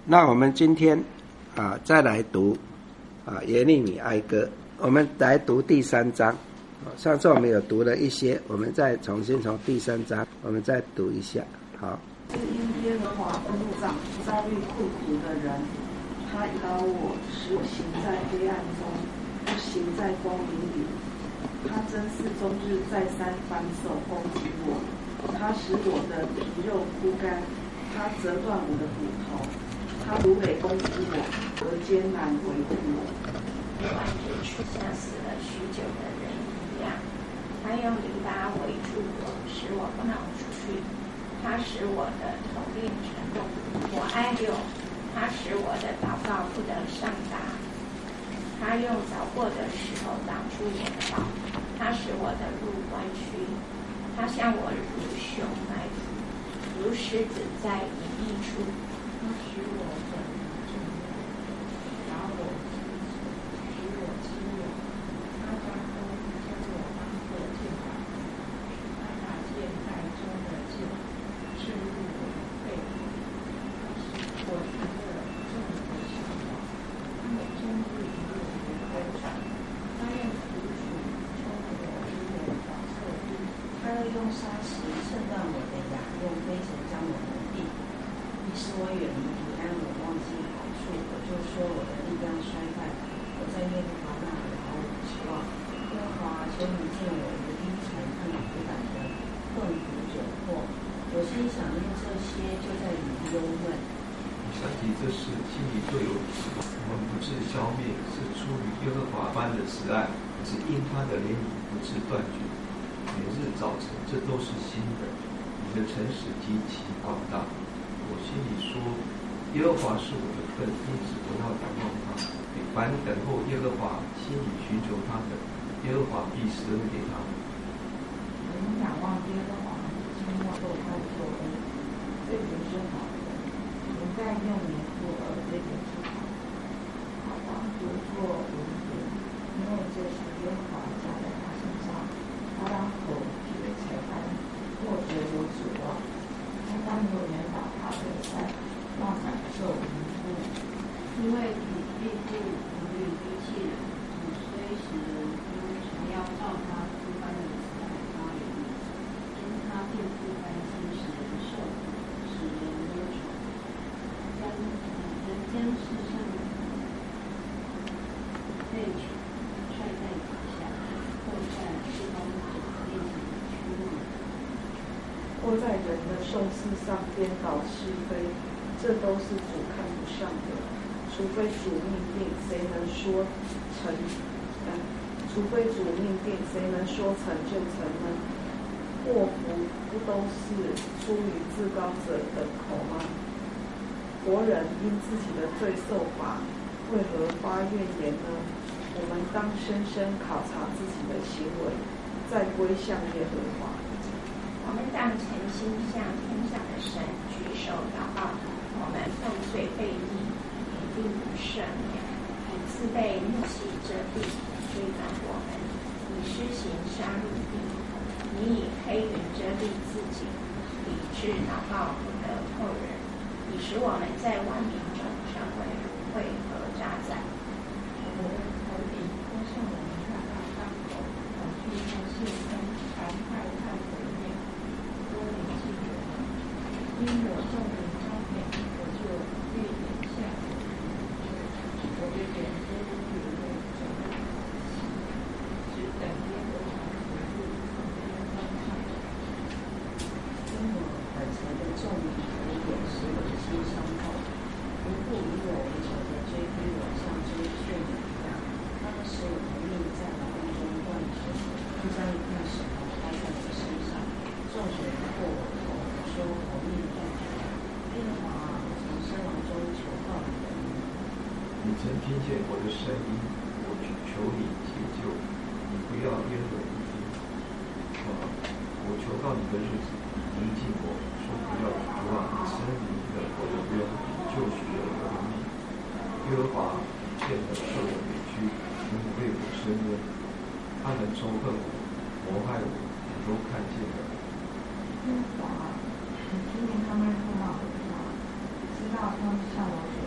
那我们今天再来读耶利米哀歌，我们来读第3章。上次我们有读了一些，我们再重新从第3章我们再读一下。好。 是因耶和华愤怒障遭遇困苦的人，他引导我，使我行在黑暗中，不行在光明里。他真是终日再三反手攻击我，他使我的皮肉枯干，他折断我的骨头，他芦苇攻击我，和艰难维护我。 万之处像死了许久的人一样，他用篱笆围住我，使我不能出去。他使我的头变沉重，我哀流；他使我的祷告不得上达。他用凿过的石头挡住我的道，他使我的路弯曲。他向我如熊埋伏，如狮子在隐秘处。 他使我的正面打我使我激我。他张弓将我当作箭靶，他把箭袋中的箭射入我的背部。我成了众人的向导，他们终日一路如飞船。他用苦楚冲我如我扫彻地，他又用砂石寸断我的牙，用灰尘将我蒙蔽。你使我远离平安，我忘记好处，我就说我的力量衰败。我在耶和华那里毫无指望。耶和华，求你见我的低沉和苦胆的困苦窘迫。我心想念这些，就在里忧闷。 想起这事，心里就有底。我们不致消灭，是出于耶和华般的慈爱，只因他的怜悯不致断绝。每日早晨，这都是新的。你的诚实极其广大。我心里说，耶和华是我的份，因此我要仰望他。凡等候耶和华，心里寻求他的，耶和华必施恩给他们。 人仰望耶和华，经过受他的救恩，这原是好的。人在用年复恶，这原是好的。他当独作文凭，因为这是耶和华加在他身上。他当口绝才干，或者有指望。他当永远把他的赛，让感受无辜。 因为你必不无虑丢弃人，你虽使人哭，常要照他诸般的慈爱发怜悯，因他并不甘心使人受苦，使人忧愁。人将世上被踹在脚下，或在至高者面前屈辱， 或在人的寿司上颠倒是非，这都是主看不上的。除非主命定，谁能说成？除非主命定，谁能说成就成呢？祸福不都是出于至高者的口吗？活人因自己的罪受罚，为何发怨言呢？我们当深深考察自己的行为，再归向耶和华。 我们当诚心向天上的神举手祷告，我们犯罪背逆，你并不赦免，你自被怒气遮蔽，追赶我们，你施行杀戮地，你以黑云遮蔽自己，理智祷告不得透人，你使我们在万民中成为芦荟和渣滓。 我的头顶都向我们大大张口，恐惧和现身，残害和毁灭，多领记人。因我众人招骗，我就越眼下手，我的眼都流泪，走到只等耶和华回复从天方上。因我本才的众人和眼使我的心伤痛，如不以我为仇的追逼我，像追血女一样。他们使我的命在牢笼中断绝，并将一块石头拍在我身上。众水过我头，我说我命断绝。耶和华，我从深牢中求告你的名。 你曾听见我的声音，我求你解救，你不要掩耳不听。我求告你的日子临近我，说不要指望生灵的我的冤，救赎了我的命。耶和华见了受我委屈，因为我伸冤，他们仇恨我，谋害我，我都看见了。 耶和华，你听见他们辱骂我的话，知道他们向我所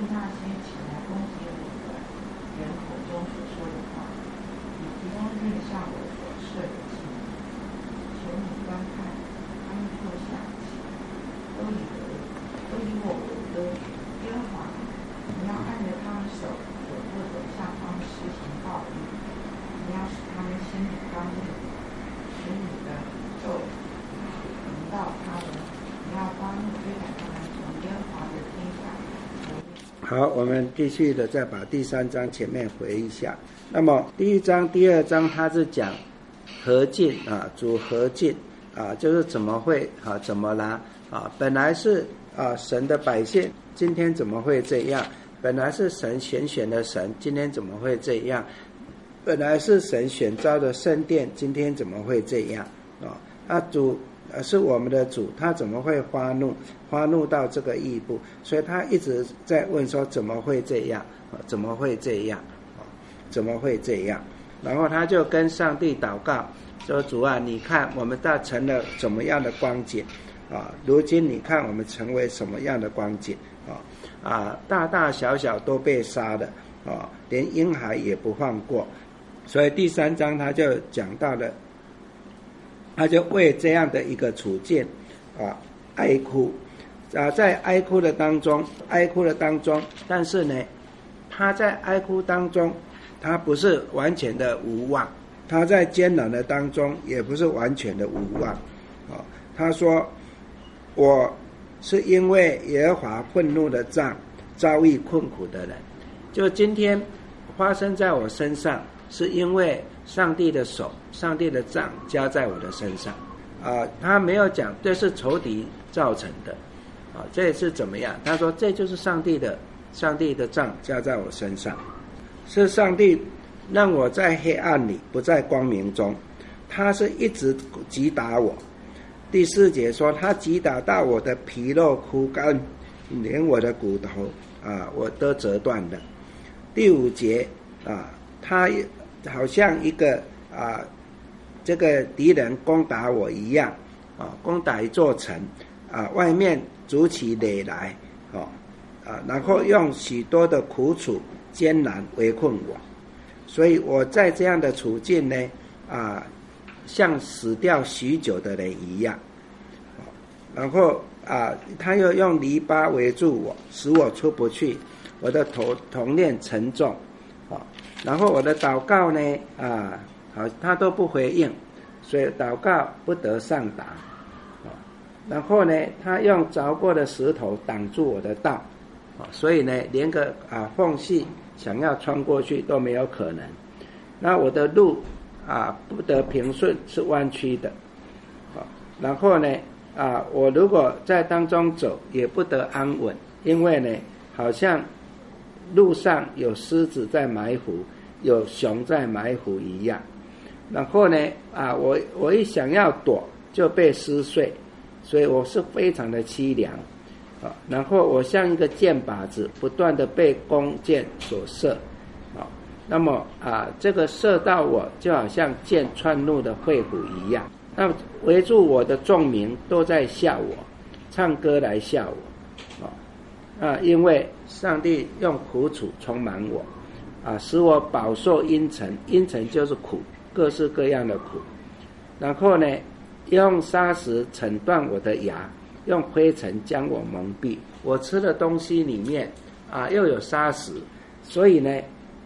那些起来攻击我的人口中所说的话，以及他们向我所设的计谋，求你观看，他们坐下起来，都以我为歌曲。耶和华，你要按着他们手所做的向他们施行报应，你要使他们心里刚硬，使你的咒临到他们，你要发怒追赶他们，从耶和华的天下。 好，我们继续的再把第3章前面回一下。那么第1章、第2章它是讲和尽啊，主和尽啊，就是怎么会啊，怎么啦啊？本来是啊神的百姓，今天怎么会这样？本来是神选的神，今天怎么会这样？本来是神选召的圣殿，今天怎么会这样啊？主是我们的主，他怎么会发怒到这个地步？所以他一直在问说怎么会这样？怎么会这样？怎么会这样？然后他就跟上帝祷告说：主啊，你看我们到成了怎么样的光景啊？如今你看我们成为什么样的光景啊？大大小小都被杀了啊，连婴孩也不放过。所以第3章他就讲到了，他就为这样的一个处境啊哀哭啊，在哀哭的当中，但是呢，他在哀哭当中，他不是完全的无望，他在艰难的当中也不是完全的无望啊。他说：我是因为耶和华愤怒的杖遭遇困苦的人，就今天发生在我身上，是因为上帝的手、上帝的杖加在我的身上他没有讲这是仇敌造成的这是怎么样？他说这就是上帝的杖加在我身上，是上帝让我在黑暗里，不在光明中，他是一直击打我。第4节说他击打到我的皮肉枯干，连我的骨头我都折断了。第5节他好像一个这个敌人攻打我一样攻打一座城外面筑起垒来然后用许多的苦楚艰难围困我，所以我在这样的处境呢像死掉许久的人一样然后他又用篱笆围住我，使我出不去，我的铜链沉重然后我的祷告呢好他都不回应，所以祷告不得上达然后呢他用凿过的石头挡住我的道所以呢连个缝隙想要穿过去都没有可能。那我的路不得平顺，是弯曲的然后呢我如果在当中走也不得安稳，因为呢好像路上有狮子在埋伏，有熊在埋伏一样。然后呢我一想要躲就被撕碎，所以我是非常的凄凉然后我像一个箭靶子，不断的被弓箭所射那么这个射到我就好像箭穿入的肺腑一样。那围住我的众民都在笑我，唱歌来笑我因为上帝用苦楚充满我使我饱受阴沉，阴沉就是苦，各式各样的苦。然后呢用砂石惩断我的牙，用灰尘将我蒙蔽。我吃的东西里面又有砂石，所以呢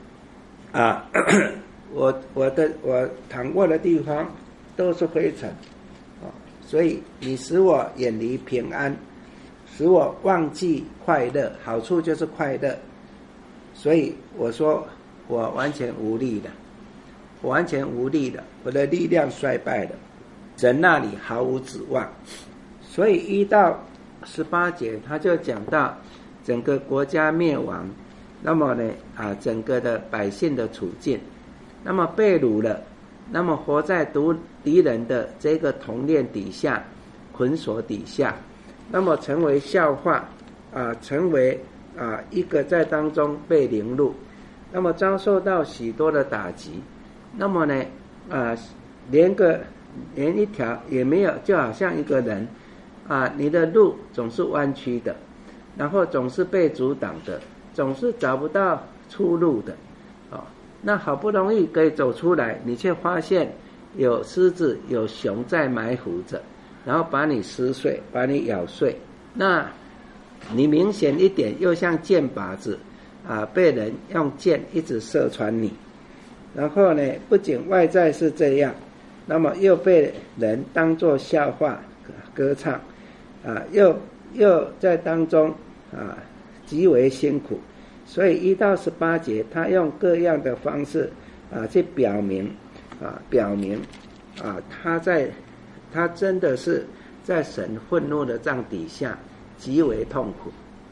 我躺卧的地方都是灰尘所以你使我远离平安，使我忘记快乐，好处就是快乐。所以我说我完全无力了，我的力量衰败了，人那里毫无指望。所以1到18节他就讲到整个国家灭亡，那么呢整个的百姓的处境，那么被掳了，那么活在敌人的这个铜链底下，捆锁底下，那么成为笑话成为一个在当中被凌辱，那么遭受到许多的打击，那么呢连一条也没有，就好像一个人你的路总是弯曲的，然后总是被阻挡的总是找不到出路的那好不容易可以走出来，你却发现有狮子有熊在埋伏着，然后把你撕碎，把你咬碎。那你明显一点又像箭靶子被人用箭一直射穿你。然后呢，不仅外在是这样，那么又被人当作笑话歌唱又在当中极为辛苦。所以1到18节他用各样的方式去表明他真的是在神愤怒的杖底下极为痛苦。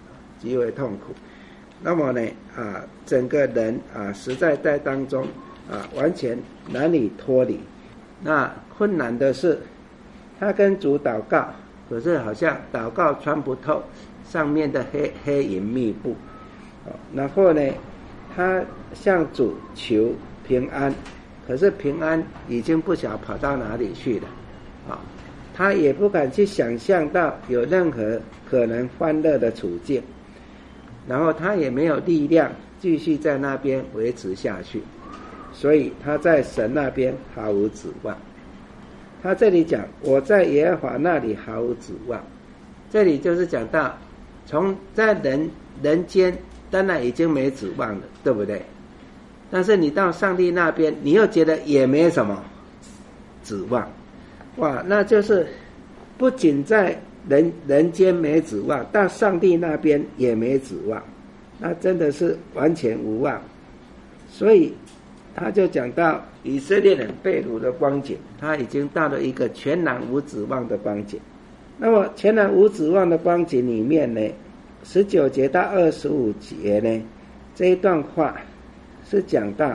那么呢整个人实在在当中完全难以脱离。那困难的是他跟主祷告，可是好像祷告穿不透上面的黑云密布然后呢他向主求平安，可是平安已经不晓跑到哪里去了他也不敢去想象到有任何可能欢乐的处境，然后他也没有力量继续在那边维持下去，所以他在神那边毫无指望。他这里讲我在耶和华那里毫无指望，这里就是讲到从在人间当然已经没指望了，对不对？但是你到上帝那边你又觉得也没什么指望。哇，那就是不仅在人间没指望，到上帝那边也没指望，那真的是完全无望。所以他就讲到以色列人被掳的光景，他已经到了一个全然无指望的光景。那么全然无指望的光景里面呢，19节到25节呢，这一段话是讲到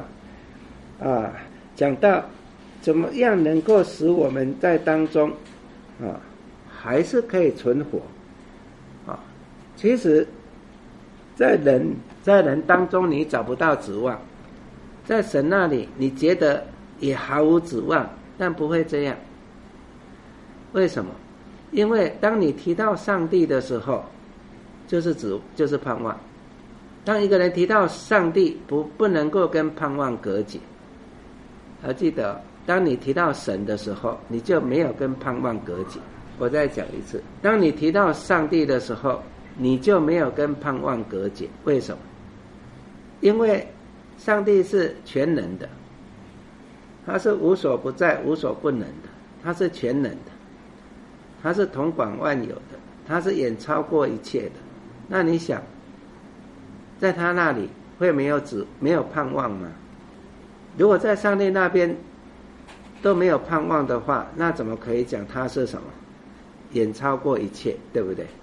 怎么样能够使我们在当中还是可以存活其实在人当中你找不到指望，在神那里你觉得也毫无指望，但不会这样。为什么？因为当你提到上帝的时候就是盼望。当一个人提到上帝不能够跟盼望隔绝，要记得当你提到神的时候你就没有跟盼望隔绝。我再讲一次，当你提到上帝的时候你就没有跟盼望隔绝。为什么？因为上帝是全能的，他是无所不在无所不能的，他是全能的，他是统管万有的，他是远超过一切的。那你想在他那里会没有盼望吗？如果在上帝那边都没有盼望的话，那怎么可以讲他是什么远超过一切，对不对？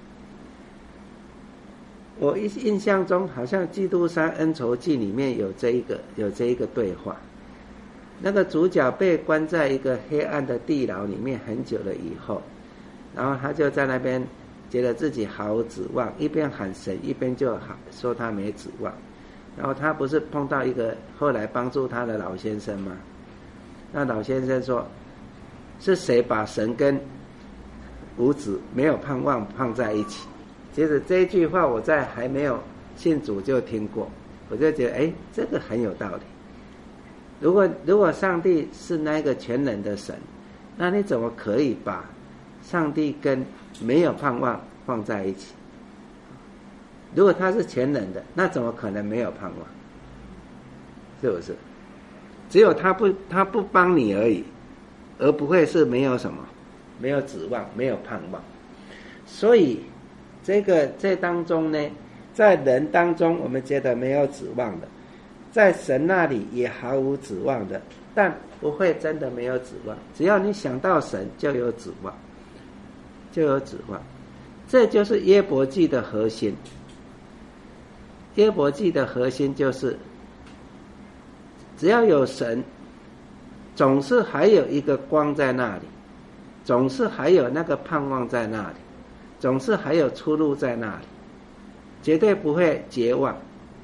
我印象中好像基督山恩仇记里面有这一个对话，那个主角被关在一个黑暗的地牢里面很久了以后，然后他就在那边觉得自己毫无指望，一边喊神一边就说他没指望。然后他不是碰到一个后来帮助他的老先生吗？那老先生说是谁把神跟无指没有盼望放在一起？其实这一句话我在还没有信主就听过，我就觉得这个很有道理。如果上帝是那个全能的神，那你怎么可以把上帝跟没有盼望放在一起？如果他是全能的，那怎么可能没有盼望？是不是？只有他不帮你而已，而不会是没有什么，没有指望，没有盼望。所以这当中呢，在人当中我们觉得没有指望的，在神那里也毫无指望的，但不会真的没有指望。只要你想到神就有指望，就有指望。这就是约伯记的核心。约伯记的核心就是只要有神，总是还有一个光在那里，总是还有那个盼望在那里，总是还有出路在那里，绝对不会绝望，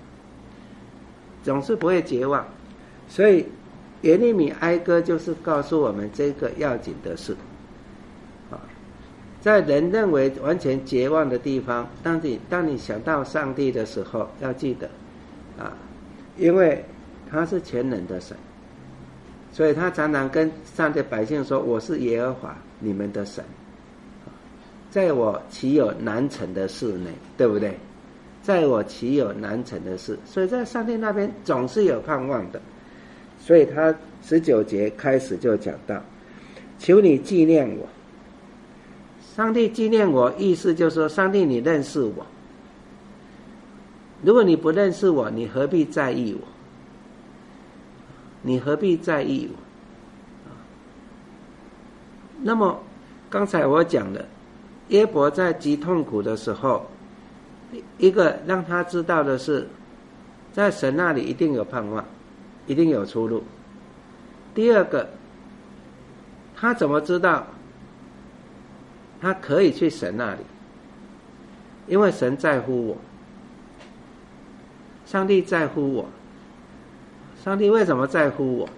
总是不会绝望。所以耶利米哀歌就是告诉我们这个要紧的事在人认为完全绝望的地方，当你想到上帝的时候，要记得因为他是全能的神，所以他常常跟上帝百姓说，我是耶和华你们的神，在我岂有难成的事呢？对不对？在我岂有难成的事？所以在上帝那边总是有盼望的。所以他19节开始就讲到，求你纪念我。上帝纪念我，意思就是说，上帝你认识我。如果你不认识我，你何必在意我？你何必在意我？那么刚才我讲的，约伯在极痛苦的时候，一个让他知道的是，在神那里一定有盼望，一定有出路。第二个，他怎么知道他可以去神那里？因为神在乎我，上帝在乎我。上帝为什么在乎我？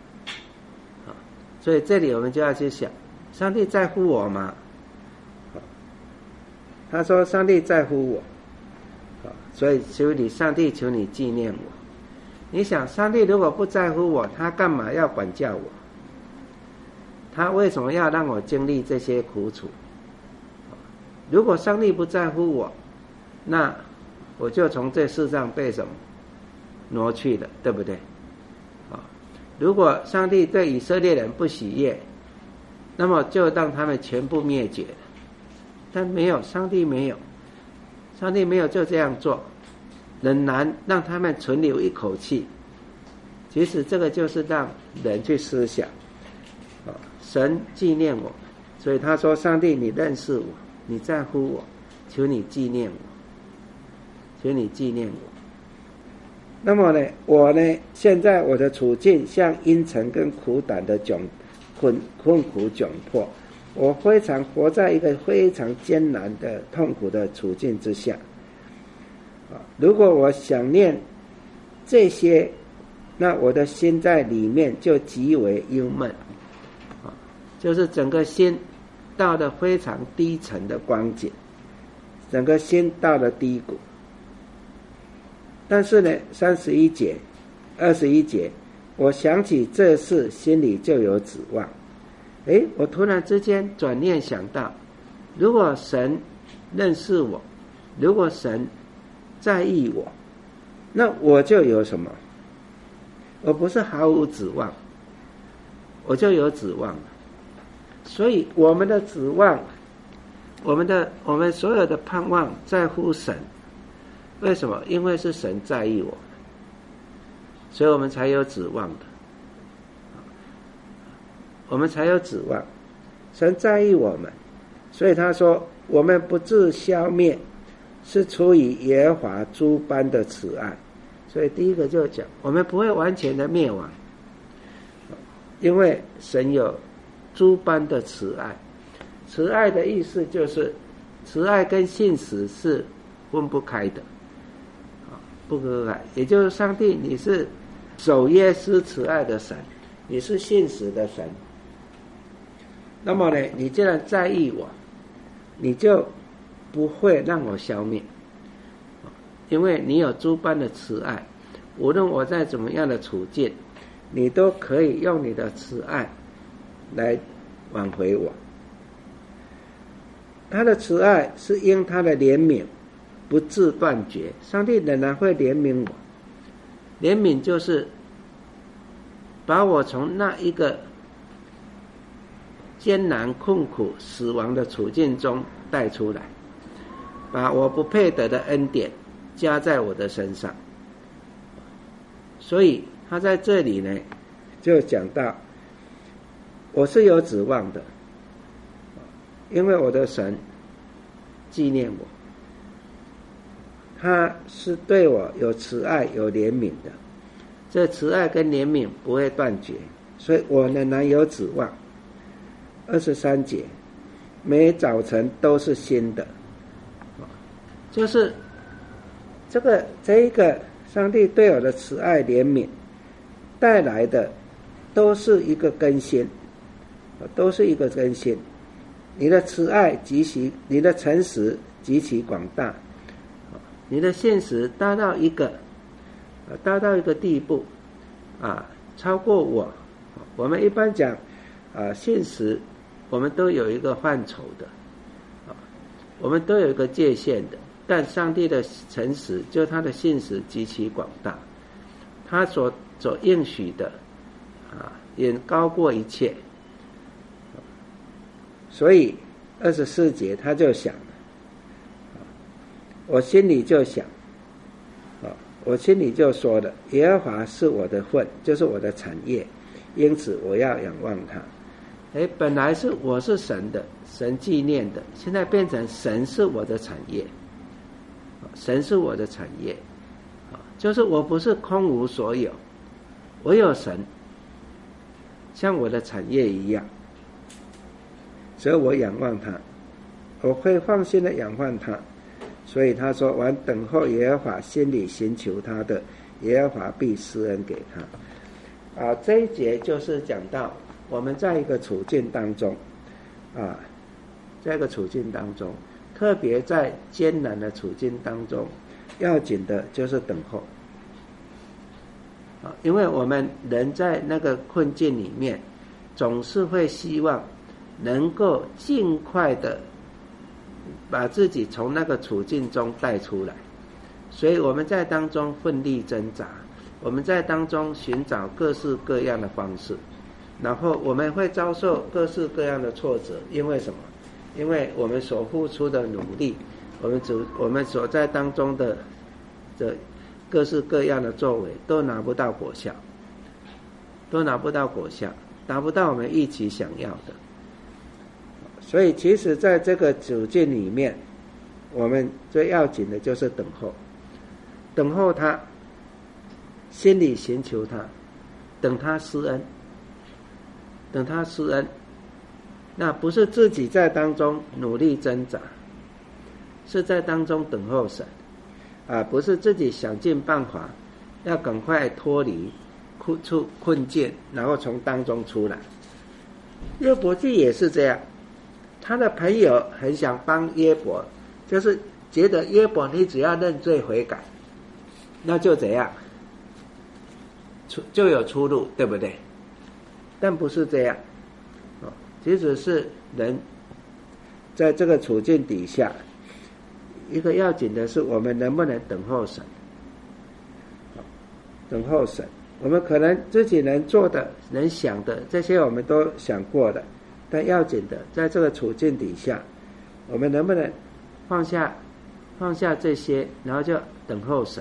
所以这里我们就要去想，上帝在乎我吗？他说上帝在乎我，所以求你上帝，求你纪念我。你想，上帝如果不在乎我，他干嘛要管教我？他为什么要让我经历这些苦楚？如果上帝不在乎我，那我就从这世上被什么挪去了，对不对？如果上帝对以色列人不喜悦，那么就让他们全部灭绝了。但没有，上帝没有就这样做，仍然让他们存留一口气。其实这个就是让人去思想，神纪念我，所以他说，上帝你认识我，你在乎我，求你纪念我，求你纪念我。那么呢，我呢，现在我的处境像阴沉跟苦胆的困苦窘迫，我非常活在一个非常艰难的痛苦的处境之下。如果我想念这些，那我的心在里面就极为忧闷，就是整个心到了非常低沉的光景，整个心到了低谷。但是呢，31节、21节，我想起这事，心里就有指望。我突然之间转念想到，如果神认识我，如果神在意我，那我就有什么？我不是毫无指望，我就有指望了。所以我们的指望，我们所有的盼望在乎神。为什么？因为是神在意我们，所以我们才有指望的。我们才有指望，神在意我们，所以他说我们不致消灭，是出于耶和华诸般的慈爱。所以第一个就讲，我们不会完全的灭亡，因为神有诸般的慈爱。慈爱的意思就是，慈爱跟信实是分不开的，不可开。也就是上帝，你是守约施慈爱的神，你是信实的神。那么呢，你既然在意我，你就不会让我消灭，因为你有诸般的慈爱。无论我在怎么样的处境，你都可以用你的慈爱来挽回我。他的慈爱是因他的怜悯不致断绝，上帝仍然会怜悯我。怜悯就是把我从那一个艰难困苦死亡的处境中带出来，把我不配得的恩典加在我的身上。所以他在这里呢就讲到，我是有指望的，因为我的神纪念我，他是对我有慈爱有怜悯的，这慈爱跟怜悯不会断绝，所以我仍然有指望。23节，每早晨都是新的，就是这一个上帝对我的慈爱怜悯带来的都是一个更新，都是一个更新。 你的慈爱极其，你的诚实极其广大，你的现实达到一个地步超过我。我们一般讲现实我们都有一个范畴的，我们都有一个界限的，但上帝的诚实就是他的现实极其广大，他所应许的远高过一切。所以24节他就想，我心里就想，我心里就说了，耶和华是我的份，就是我的产业，因此我要仰望他。本来是我是神的，神纪念的，现在变成神是我的产业，神是我的产业，就是我不是空无所有，我有神，像我的产业一样，所以我仰望他，我会放心的仰望他。所以他说，完等候耶和华，心里寻求他的，耶和华必施恩给他。这一节就是讲到我们在一个处境当中，在一个处境当中，特别在艰难的处境当中，要紧的就是等候。因为我们人在那个困境里面，总是会希望能够尽快的把自己从那个处境中带出来，所以我们在当中奋力挣扎，我们在当中寻找各式各样的方式，然后我们会遭受各式各样的挫折。因为什么？因为我们所付出的努力，我们所在当中的各式各样的作为都拿不到果效，达不到我们一起想要的。所以其实在这个处境里面，我们最要紧的就是等候，等候他，心里寻求他，等他施恩，那不是自己在当中努力挣扎，是在当中等候神，不是自己想尽办法要赶快脱离困境，然后从当中出来。约伯记也是这样，他的朋友很想帮约伯，就是觉得约伯你只要认罪悔改，那就怎样，就有出路，对不对？但不是这样，其实是人在这个处境底下，一个要紧的是我们能不能等候神，等候神。我们可能自己能做的能想的这些我们都想过了，但要紧的在这个处境底下，我们能不能放下这些，然后就等候神。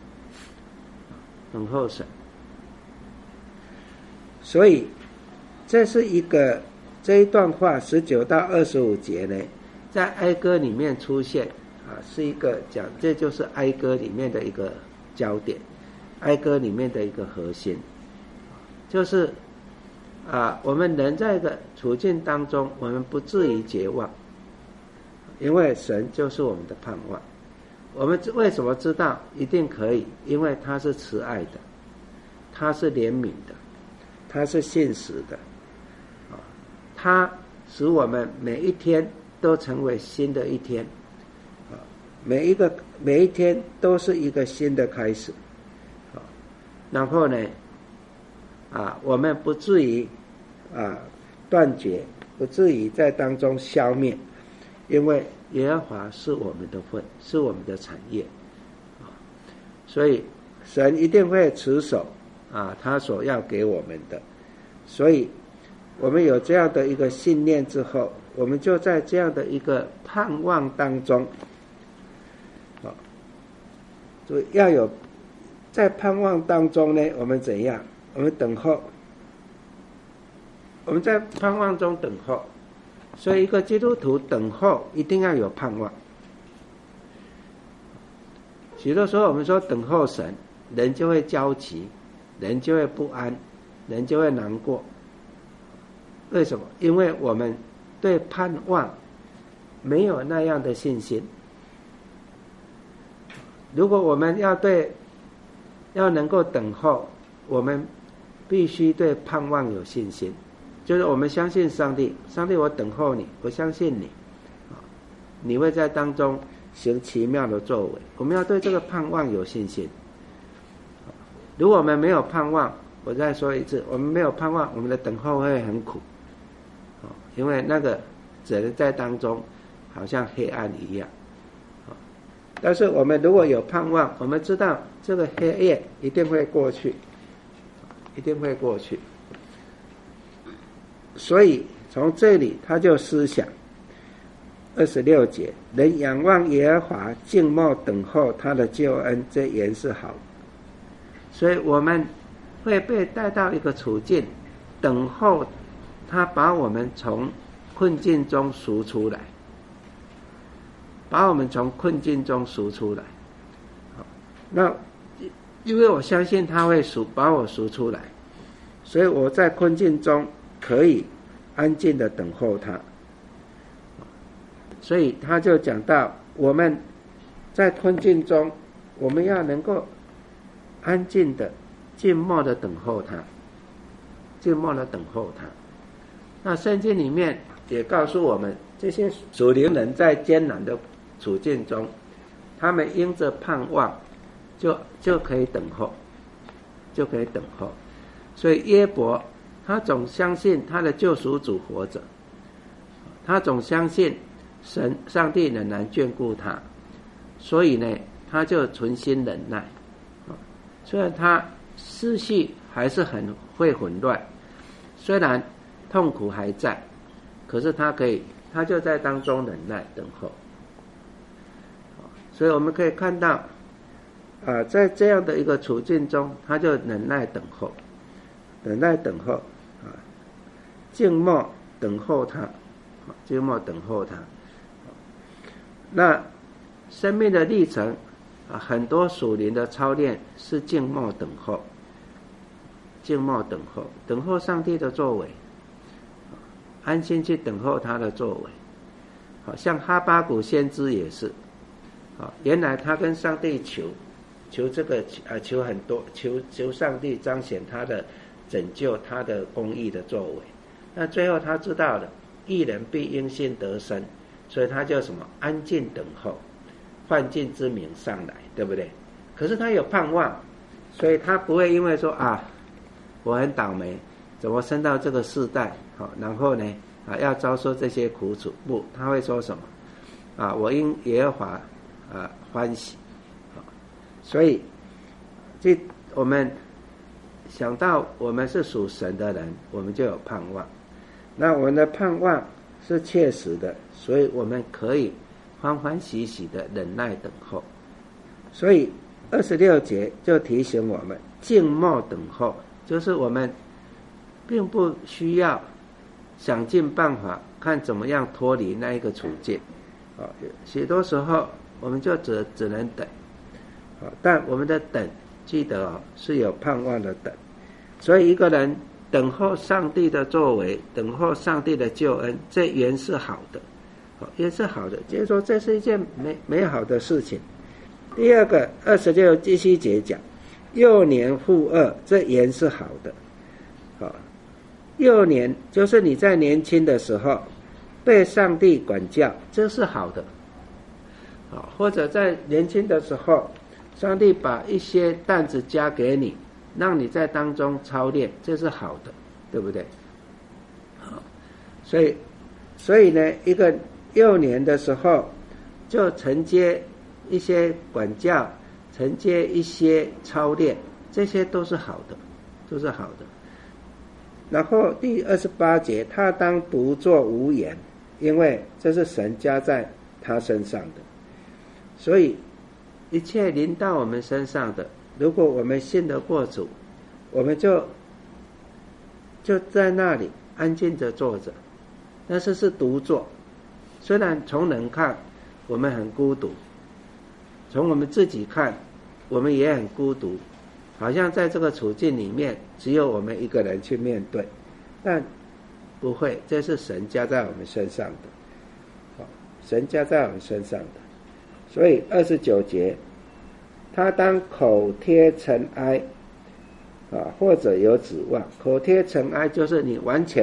所以这是这一段话19到25节呢，在哀歌里面出现是一个讲，这就是哀歌里面的一个焦点，哀歌里面的一个核心，就是我们人在一个处境当中，我们不至于绝望，因为神就是我们的盼望。我们为什么知道一定可以？因为他是慈爱的，他是怜悯的，他是信实的，他使我们每一天都成为新的一天，每一天都是一个新的开始。然后呢，我们不至于断绝，不至于在当中消灭，因为耶和华是我们的份，是我们的产业，所以神一定会持守他所要给我们的。所以我们有这样的一个信念之后，我们就在这样的一个盼望当中，所以要有在盼望当中呢，我们怎样？我们等候，我们在盼望中等候。所以一个基督徒等候一定要有盼望。许多时候我们说等候神，人就会焦急，人就会不安，人就会难过。为什么？因为我们对盼望没有那样的信心。如果我们要能够等候，我们必须对盼望有信心。 就是我们相信上帝，上帝我等候你，我相信你，你会在当中行奇妙的作为。我们要对这个盼望有信心。如果我们没有盼望，我再说一次，我们没有盼望，我们的等候会很苦，因为那个只能在当中好像黑暗一样。但是我们如果有盼望，我们知道这个黑夜一定会过去，一定会过去。所以从这里他就思想26节，人仰望耶和华，静默等候他的救恩，这原是好。所以我们会被带到一个处境，等候他把我们从困境中赎出来，把我们从困境中赎出来。那因为我相信他会把我赎出来，所以我在困境中可以安静的等候他。所以他就讲到，我们在困境中，我们要能够安静的、静默的等候他，静默的等候他。那圣经里面也告诉我们，这些属灵人在艰难的处境中，他们因着盼望，就可以等候，就可以等候。所以约伯他总相信他的救赎主活着，他总相信上帝仍然眷顾他，所以呢，他就存心忍耐。虽然他思绪还是很会混乱，虽然痛苦还在，可是他就在当中忍耐等候。所以我们可以看到，在这样的一个处境中，他就忍耐等候，忍耐等候，静默等候他，静默等候他。那生命的历程，很多属灵的操练是静默等候，静默等候，等候上帝的作为，安心去等候他的作为。好像哈巴谷先知也是，原来他跟上帝求这个求很多，求上帝彰显他的拯救，他的公义的作为。那最后他知道了，义人必因信得生，所以他就什么安静等候，幻境之名上来，对不对？可是他有盼望，所以他不会因为说我很倒霉，怎么生到这个世代，然后呢要遭受这些苦楚，不，他会说什么我因耶和华欢喜。所以我们想到我们是属神的人，我们就有盼望。那我们的盼望是切实的，所以我们可以欢欢喜喜的忍耐等候。所以26节就提醒我们，静默等候，就是我们并不需要想尽办法看怎么样脱离那一个处境。许多时候我们就只能等，但我们的等记得是有盼望的等。所以一个人等候上帝的作为，等候上帝的救恩，这原是好的，也是好的，就是说这是一件美好的事情。第二个26、27节讲，幼年负恶，这原是好的。幼年就是你在年轻的时候被上帝管教，这是好的。或者在年轻的时候，上帝把一些担子加给你，让你在当中操练，这是好的，对不对？所以呢，一个幼年的时候就承接一些管教，承接一些操练，这些都是好的，都是好的。然后第28节，他当独坐无言，因为这是神加在他身上的。所以一切临到我们身上的，如果我们信得过主，我们就在那里安静着坐着，但是是独坐。虽然从人看我们很孤独，从我们自己看我们也很孤独，好像在这个处境里面只有我们一个人去面对，但不会，这是神加在我们身上的，神加在我们身上的。所以29节，他当口贴尘埃，或者有指望。口贴尘埃就是你完全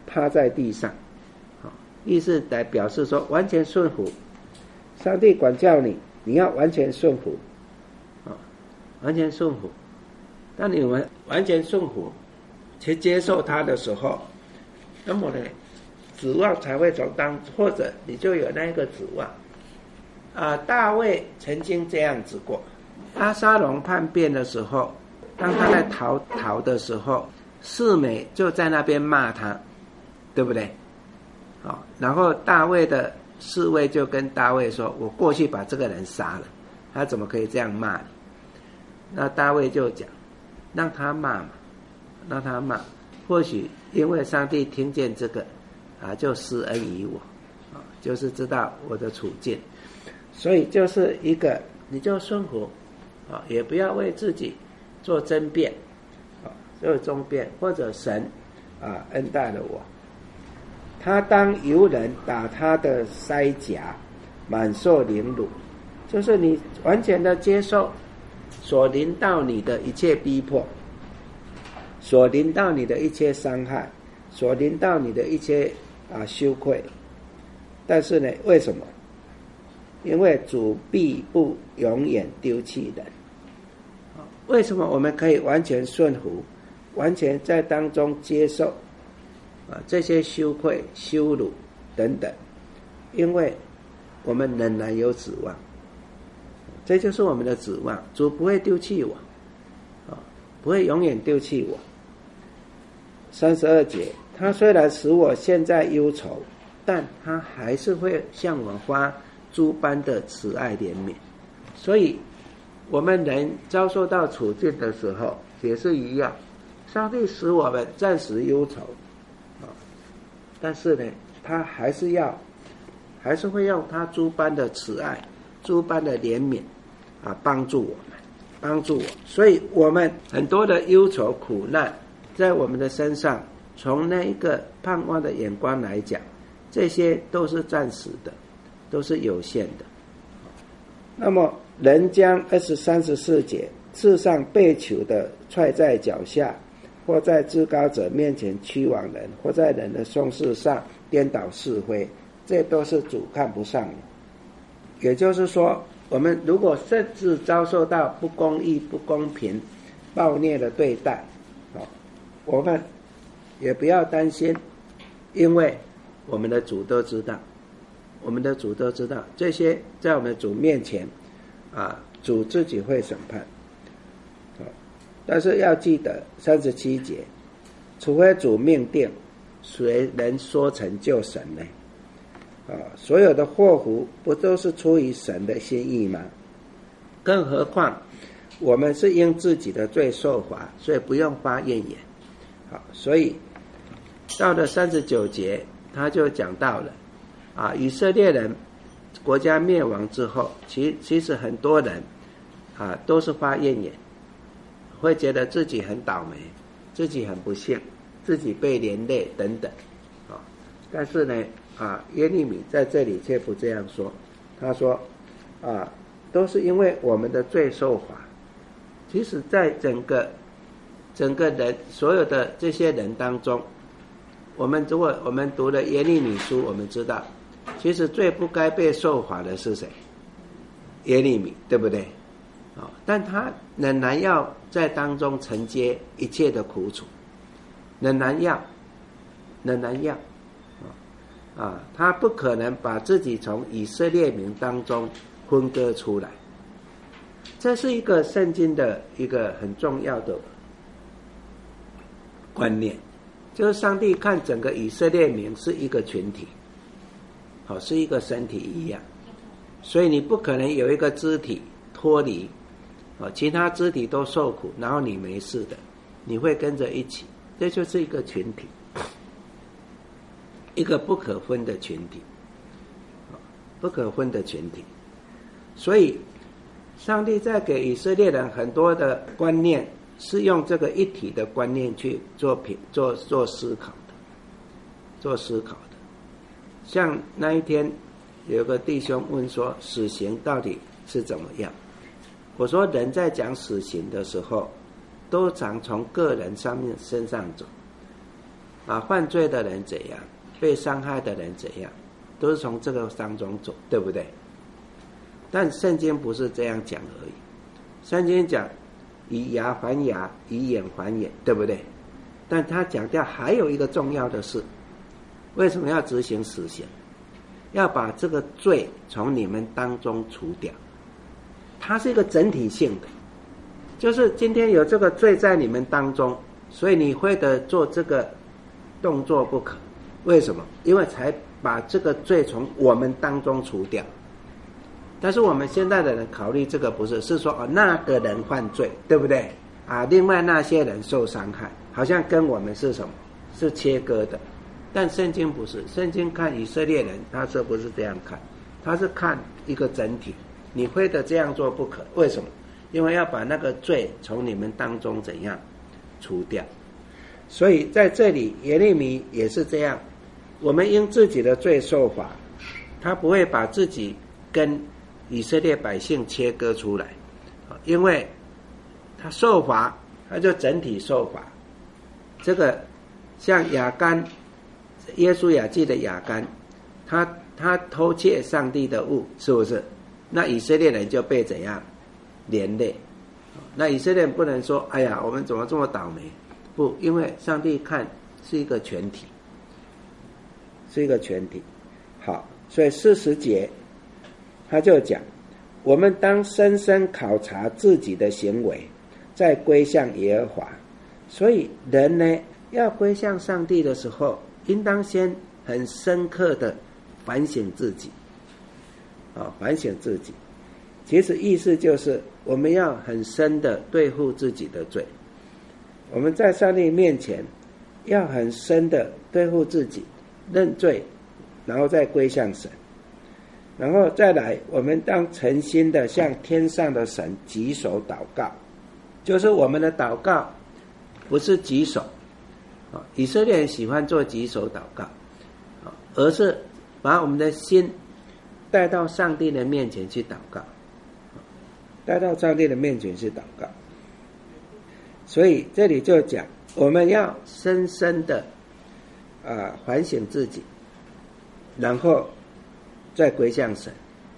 趴在地上，意思来表示说完全顺服。上帝管教你，你要完全顺服，完全顺服。当你们完全顺服去接受他的时候，那么呢，指望才会从当，或者你就有那个指望。大卫曾经这样子过，押沙龙叛变的时候，当他在逃的时候，示每就在那边骂他，对不对？然后大卫的侍卫就跟大卫说：“我过去把这个人杀了，他怎么可以这样骂你？”那大卫就讲：“让他骂嘛，让他骂。或许因为上帝听见这个，就施恩于我，就是知道我的处境，所以就是一个你就顺服，也不要为自己做争辩，做争辩，或者神恩待了我。他当由人打他的腮颊，满受凌辱，就是你完全的接受所临到你的一切逼迫，所临到你的一切伤害，所临到你的一切羞愧。但是呢，为什么？因为主必不永远丢弃人。为什么我们可以完全顺服，完全在当中接受这些羞愧、羞辱等等？因为我们仍然有指望，这就是我们的指望。主不会丢弃我，不会永远丢弃我。32节，他虽然使我现在忧愁，但他还是会向我发诸般的慈爱怜悯。所以我们人遭受到处境的时候也是一样，上帝使我们暂时忧愁，但是呢，他还是会用他诸般的慈爱、诸般的怜悯帮助我们，帮助我。所以我们很多的忧愁苦难在我们的身上，从那一个盼望的眼光来讲，这些都是暂时的，都是有限的。那么人将23、24节，世上被囚的踹在脚下，或在至高者面前屈枉人，或在人的讼事上颠倒是非，这都是主看不上的。也就是说，我们如果甚至遭受到不公义、不公平、暴虐的对待，我们也不要担心，因为我们的主都知道，我们的主都知道这些，在我们的主面前主自己会审判。但是要记得37节，除非主命定，谁能说成就神呢？所有的祸福不都是出于神的心意吗？更何况我们是因自己的罪受罚，所以不用发怨言。所以到了39节，他就讲到了以色列人国家灭亡之后，其实很多人都是发怨言，会觉得自己很倒霉，自己很不幸，自己被连累等等。但是呢耶利米在这里却不这样说，他说都是因为我们的罪受罚。其实在整个人所有的这些人当中，如果我们读了耶利米书，我们知道其实最不该被受罚的是谁？耶利米，对不对？但他仍然要在当中承接一切的苦楚，仍然要他不可能把自己从以色列民当中分割出来。这是一个圣经的一个很重要的观念，就是上帝看整个以色列民是一个群体，是一个身体一样，所以你不可能有一个肢体脱离，其他肢体都受苦，然后你没事的，你会跟着一起，这就是一个群体，一个不可分的群体，不可分的群体。所以上帝在给以色列人很多的观念，是用这个一体的观念去做思考的。像那一天有个弟兄问说，死刑到底是怎么样？我说人在讲死刑的时候，都常从个人身上走， 犯罪的人怎样，被伤害的人怎样，都是从这个当中走，对不对？但圣经不是这样讲而已，圣经讲以牙还牙，以眼还眼，对不对？但他强调还有一个重要的事，为什么要执行死刑？要把这个罪从你们当中除掉。它是一个整体性的，就是今天有这个罪在你们当中，所以你非得做这个动作不可。为什么？因为才把这个罪从我们当中除掉。但是我们现在的人考虑这个不是，是说那个人犯罪，对不对？另外那些人受伤害，好像跟我们是什么？是切割的。但圣经不是，圣经看以色列人，他这不是这样看，他是看一个整体，你非得这样做不可。为什么？因为要把那个罪从你们当中怎样除掉。所以在这里耶利米也是这样，我们因自己的罪受罚，他不会把自己跟以色列百姓切割出来，因为他受罚，他就整体受罚。这个像亚干，耶稣亚记的亚干，他偷窃上帝的物，是不是？那以色列人就被怎样连累？那以色列人不能说哎呀我们怎么这么倒霉，不，因为上帝看是一个全体，是一个全体。好，所以40节他就讲，我们当深深考察自己的行为，再归向耶和华。所以人呢，要归向上帝的时候，应当先很深刻的反省自己，反省自己。其实意思就是我们要很深的对付自己的罪，我们在上帝面前要很深的对付自己，认罪，然后再归向神，然后再来我们当诚心的向天上的神举手祷告。就是我们的祷告不是举手，以色列人喜欢做举手祷告，而是把我们的心带到上帝的面前去祷告，带到上帝的面前去祷告。所以这里就讲我们要深深的反省自己，然后再归向神，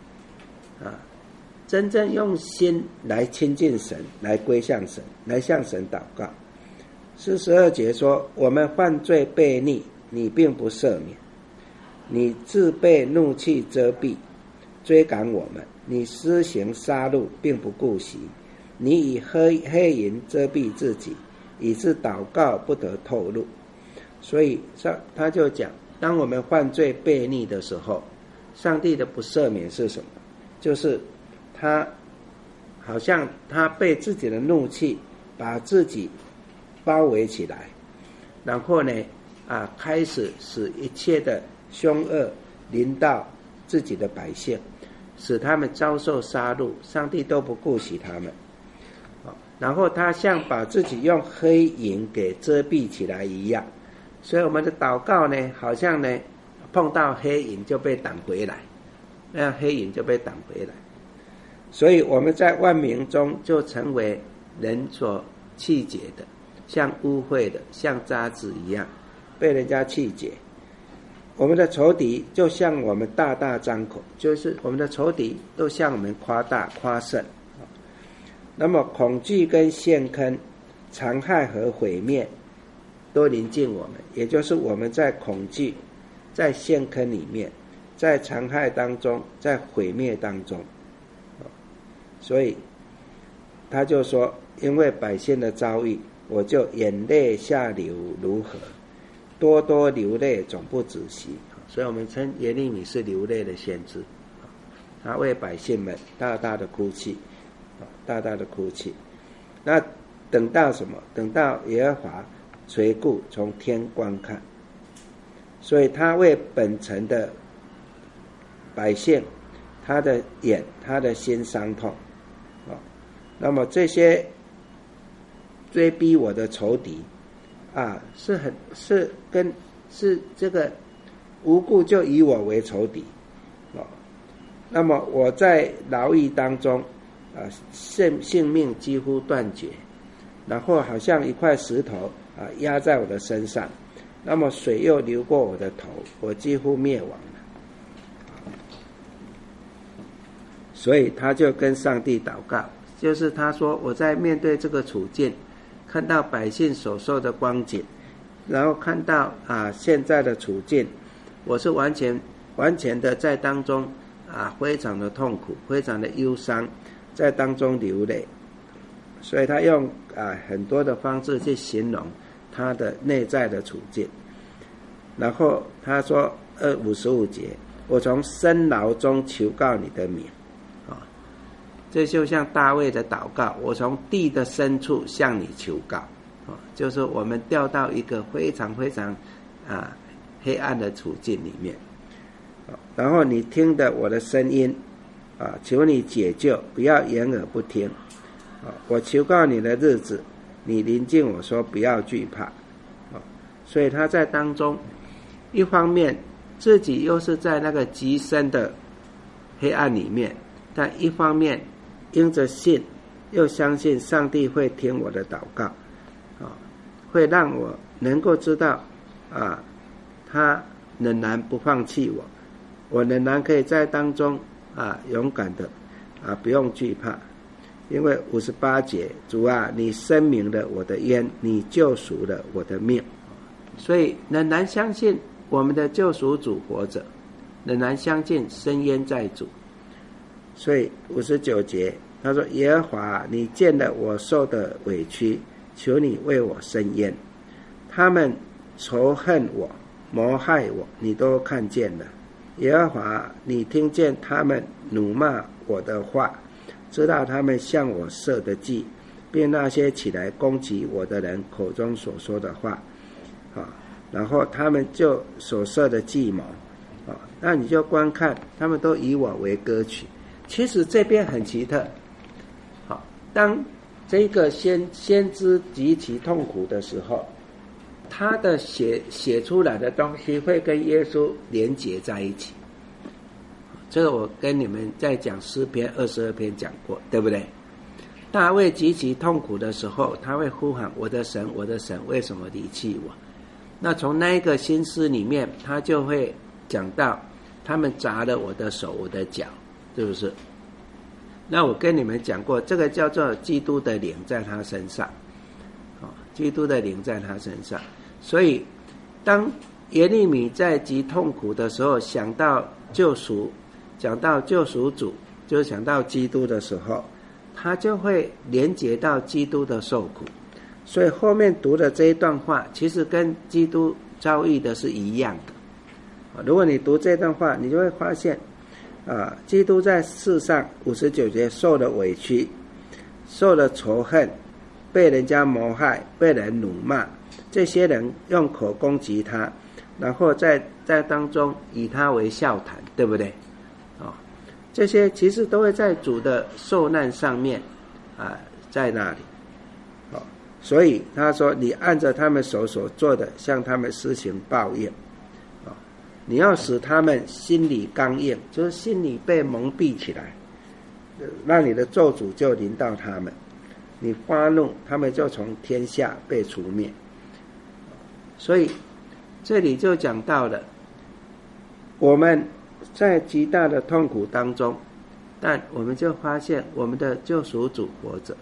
真正用心来亲近神，来归向神，来向神祷告。42节说，我们犯罪悖逆，你并不赦免，你自被怒气遮蔽，追赶我们，你施行杀戮，并不顾惜，你以黑银遮蔽自己，以致祷告不得透露。所以他就讲，当我们犯罪悖逆的时候，上帝的不赦免是什么？就是他好像他被自己的怒气把自己包围起来，然后呢开始使一切的凶恶临到自己的百姓，使他们遭受杀戮，上帝都不顾惜他们。然后他像把自己用黑影给遮蔽起来一样，所以我们的祷告呢，好像呢碰到黑影就被挡回来，那样黑影就被挡回来。所以我们在万民中就成为人所弃绝的，像污秽的，像渣滓一样被人家弃绝。我们的仇敌就向我们大大张口，就是我们的仇敌都向我们夸大夸胜。那么恐惧跟陷坑、残害和毁灭都临近我们，也就是我们在恐惧、在陷坑里面，在残害当中，在毁灭当中。所以他就说，因为百姓的遭遇，我就眼泪下流如河，多多流泪总不止息。所以我们称耶利米是流泪的先知，他为百姓们大大的哭泣，大大的哭泣。那等到什么？等到耶和华垂顾从天观看，所以他为本城的百姓，他的眼，他的心伤痛。那么这些追逼我的仇敌是这个无故就以我为仇敌，那么我在牢狱当中性命几乎断绝，然后好像一块石头压在我的身上， 那么水又流过我的头，我几乎灭亡了。所以他就跟上帝祷告，就是他说我在面对这个处境，看到百姓所受的光景，然后看到现在的处境，我是完全的在当中非常的痛苦，非常的忧伤，在当中流泪。所以他用很多的方式去形容他的内在的处境。然后他说55节，我从深牢中求告你的名，这就像大卫的祷告，我从地的深处向你求告，就是我们掉到一个非常非常黑暗的处境里面，然后你听的我的声音求你解救，不要掩耳不听。我求告你的日子，你临近我说不要惧怕。所以他在当中，一方面自己又是在那个极深的黑暗里面，但一方面因着信，又相信上帝会听我的祷告，会让我能够知道他仍然不放弃我，我仍然可以在当中勇敢的不用惧怕。因为58节，主啊，你申明了我的冤，你救赎了我的命。所以仍然相信我们的救赎主活着，仍然相信伸冤在主。所以59节他说，耶和华，你见了我受的委屈，求你为我伸冤。他们仇恨我，谋害我，你都看见了。耶和华，你听见他们辱骂我的话，知道他们向我设的计，并那些起来攻击我的人口中所说的话，然后他们就所设的计谋，那你就观看，他们都以我为歌曲。其实这边很奇特，当这个先知极其痛苦的时候，他的写出来的东西会跟耶稣连结在一起。这个我跟你们在讲诗篇22篇讲过，对不对？大卫极其痛苦的时候，他会呼喊我的神，我的神，为什么离弃我？那从那一个新诗里面，他就会讲到他们砸了我的手，我的脚，是不是？那我跟你们讲过，这个叫做基督的灵在他身上，基督的灵在他身上。所以当耶利米在极痛苦的时候，想到救赎，讲到救赎主，就是想到基督的时候，他就会连结到基督的受苦。所以后面读的这一段话，其实跟基督遭遇的是一样的。如果你读这段话，你就会发现基督在世上59节受了委屈，受了仇恨，被人家谋害，被人辱骂，这些人用口攻击他，然后在当中以他为笑谈，对不对？这些其实都会在主的受难上面在那里。所以他说，你按着他们手所做的，向他们施行报应。你要使他们心里刚硬，就是心里被蒙蔽起来，让你的咒诅就临到他们。你发怒，他们就从天下被除灭。所以这里就讲到了，我们在极大的痛苦当中，但我们就发现我们的救赎主活着。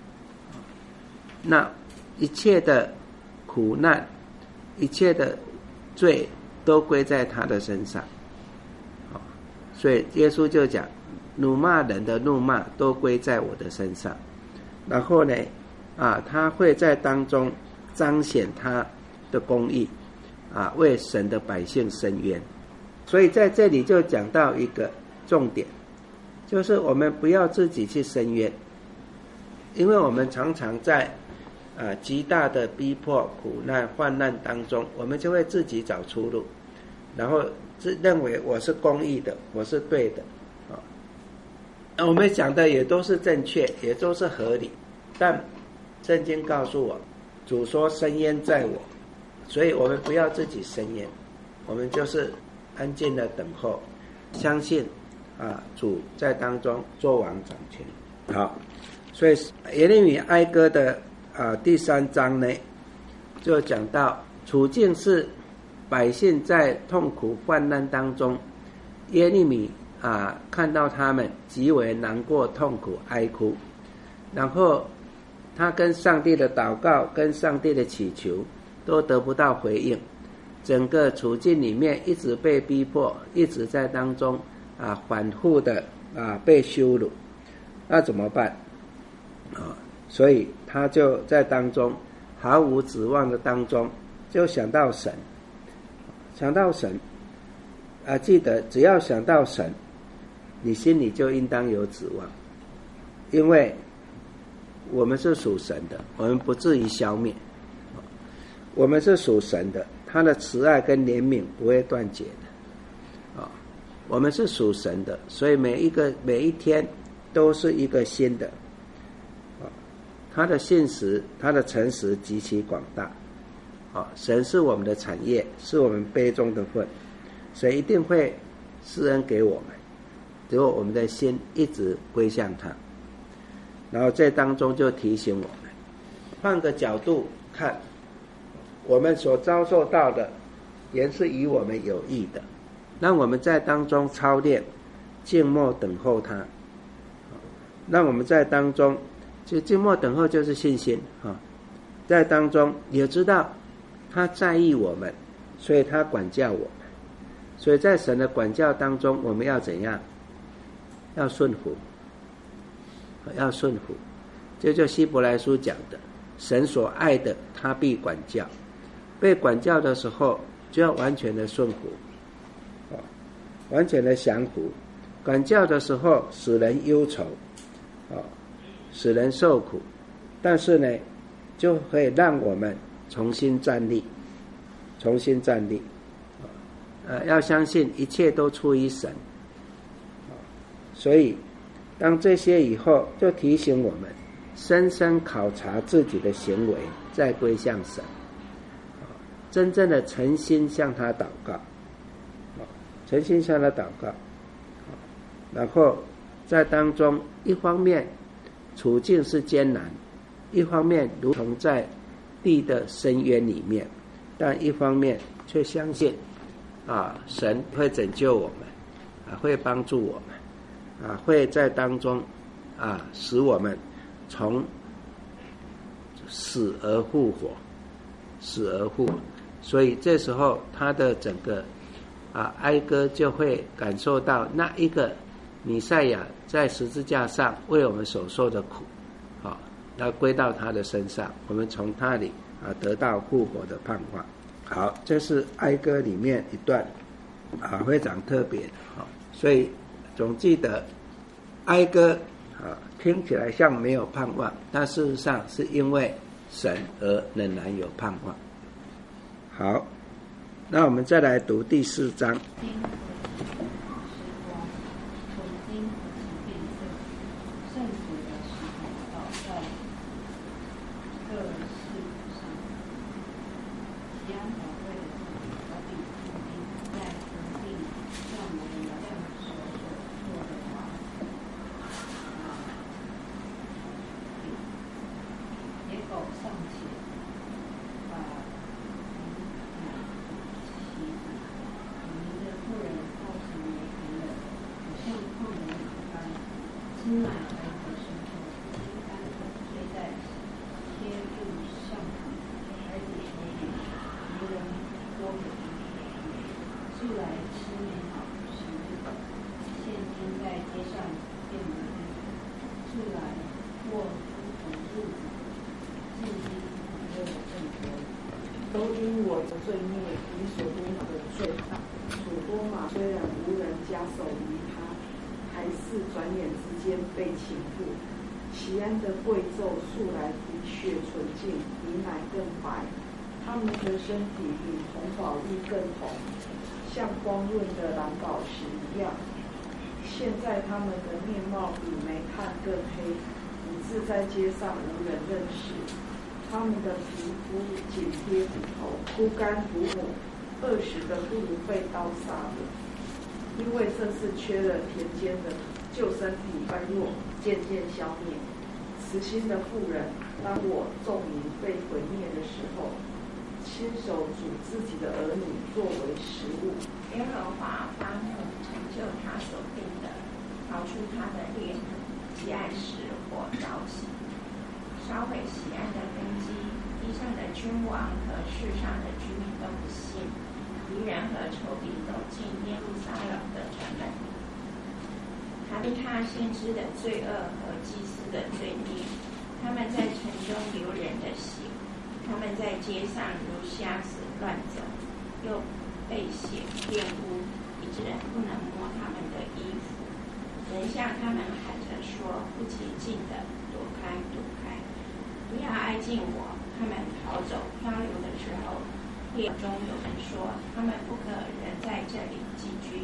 那一切的苦难，一切的罪都归在他的身上。所以耶稣就讲，辱骂人的怒骂都归在我的身上。然后呢他会在当中彰显他的公义，为神的百姓伸冤。所以在这里就讲到一个重点，就是我们不要自己去伸冤，因为我们常常在极大的逼迫、苦难、患难当中，我们就会自己找出路，然后认为我是公义的，我是对的。我们讲的也都是正确，也都是合理，但圣经告诉我，主说伸冤在我，所以我们不要自己伸冤，我们就是安静的等候，相信主在当中作王掌权。好，所以耶利米哀歌的第3章呢，就讲到处境是百姓在痛苦患难当中，耶利米看到他们极为难过、痛苦、哀哭，然后他跟上帝的祷告、跟上帝的祈求都得不到回应，整个处境里面一直被逼迫，一直在当中反复的被羞辱，那怎么办？所以他就在当中毫无指望的当中，就想到神，记得只要想到神，你心里就应当有指望，因为我们是属神的，我们不至于消灭，我们是属神的，他的慈爱跟怜悯不会断绝的，我们是属神的，所以每一天都是一个新的，他的信实，他的诚实极其广大，神是我们的产业，是我们杯中的份，神一定会施恩给我们，只有我们的心一直归向他。然后在当中就提醒我们，换个角度看，我们所遭受到的也是与我们有益的，让我们在当中操练，静默等候他，让我们在当中，就静默等候就是信心，在当中也知道他在意我们，所以他管教我们，所以在神的管教当中，我们要怎样？要顺服，要顺服，这就希伯来书讲的，神所爱的他必管教，被管教的时候就要完全的顺服，完全的降服，管教的时候使人忧愁，使人受苦，但是呢就可以让我们重新站立，要相信一切都出于神，所以当这些以后，就提醒我们深深考察自己的行为，再归向神，真正的诚心向他祷告，然后在当中一方面处境是艰难，一方面如同在地的深渊里面，但一方面却相信神会拯救我们，会帮助我们，会在当中使我们从死而复活，所以这时候他的整个哀歌就会感受到那一个弥赛亚在十字架上为我们所受的苦，要归到他的身上，我们从他里得到复活的盼望。好，这是哀歌里面一段非常特别的，所以总记得哀歌听起来像没有盼望，但事实上是因为神而仍然有盼望。好，那我们再来读第4章。 都因我的罪孽，比所多玛的罪大。所多玛虽然无人加手于他，还是转眼之间被倾覆。其安的贵胄素来比雪纯净，比奶更白。他们的身体比红宝玉更红，像光润的蓝宝石一样。现在他们的面貌比煤炭更黑，以致在街上无人认识。他们的皮肤紧贴骨头，枯干腐朽，20的不如被刀杀了。因为这是缺了田间的旧身体衰弱，渐渐消灭。慈心的妇人，当我众民被毁灭的时候， 亲手煮自己的儿女作为食物。 耶和华发怒，成就他所定的，逃出他的烈怒，极爱使火着起，烧毁西安的根基。地上的君王和世上的居民都不信，敌人和仇敌走进耶路撒冷的城门。他对他先知的罪恶和祭司的罪孽，他们在城中流人的血，他们在街上如瞎子乱走，又被血玷污，以致人不能摸他们的衣服。人向他们喊着说：不洁净的，躲开，躲开，不要挨近我。他们逃走漂流的时候，列中有人说：他们不可仍在这里寄居。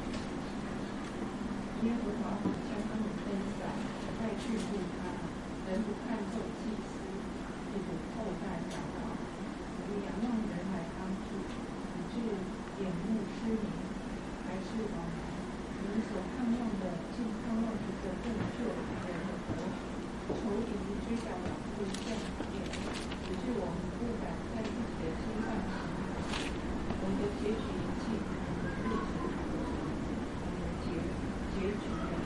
耶和华将他们分散，再眷顾他，人不看重祭司，也不厚待长老，不仰望人来帮助，以致眼目失明，还是往来。你们所盼望的，竟盼望一个更救人的国。仇敌追赶我们像烈，以致我们不敢在自己的身上行。我们的结局近，我们的日子我们的结局的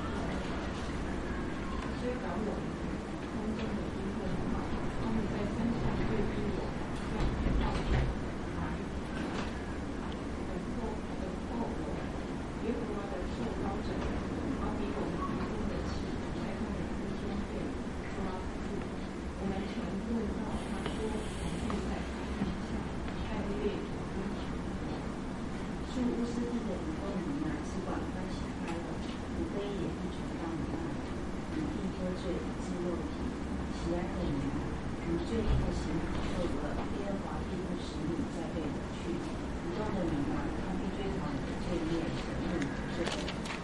追赶我们空中的耶和华，他们在山上对付我，像盗贼来等候我。耶和华的受膏者，好比我们民中的气，在他们之中被抓住。我们曾问到他说：我们在他地下，在列祖跟从我。 属乌斯地的以后，你们只管欢喜快乐，无非也不存到你那里。你必喝醉，自肉体，喜爱的你们，你最后行好恶恶，耶和华必不使你再被掳去。不断的你们，他必追讨你的罪孽，审问你的罪。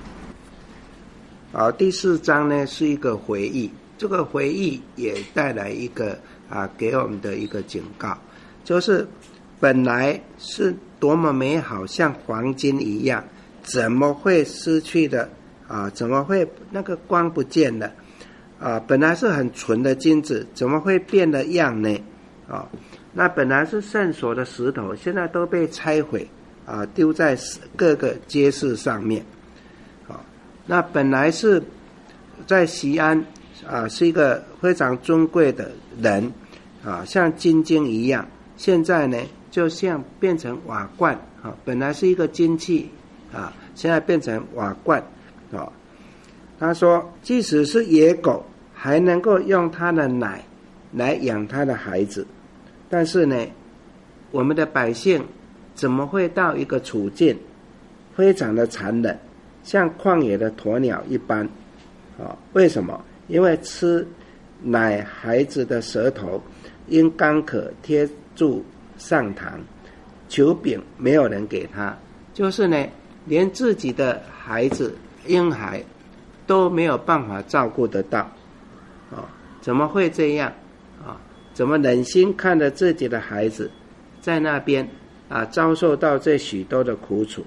好，第4章呢是一个回忆，这个回忆也带来一个给我们的一个警告，就是本来是多么美好，像黄金一样，怎么会失去的怎么会那个光不见了本来是很纯的金子，怎么会变了样呢那本来是圣所的石头，现在都被拆毁丢在各个街市上面那本来是在锡安是一个非常尊贵的人像金晶一样，现在呢就像变成瓦罐本来是一个金器现在变成瓦罐他说即使是野狗还能够用它的奶来养它的孩子，但是呢我们的百姓怎么会到一个处境非常的残忍，像旷野的鸵鸟一般为什么？因为吃奶孩子的舌头因干渴贴住上膛，求饼没有人给他，就是呢连自己的孩子婴孩都没有办法照顾得到怎么会这样怎么忍心看着自己的孩子在那边遭受到这许多的苦楚？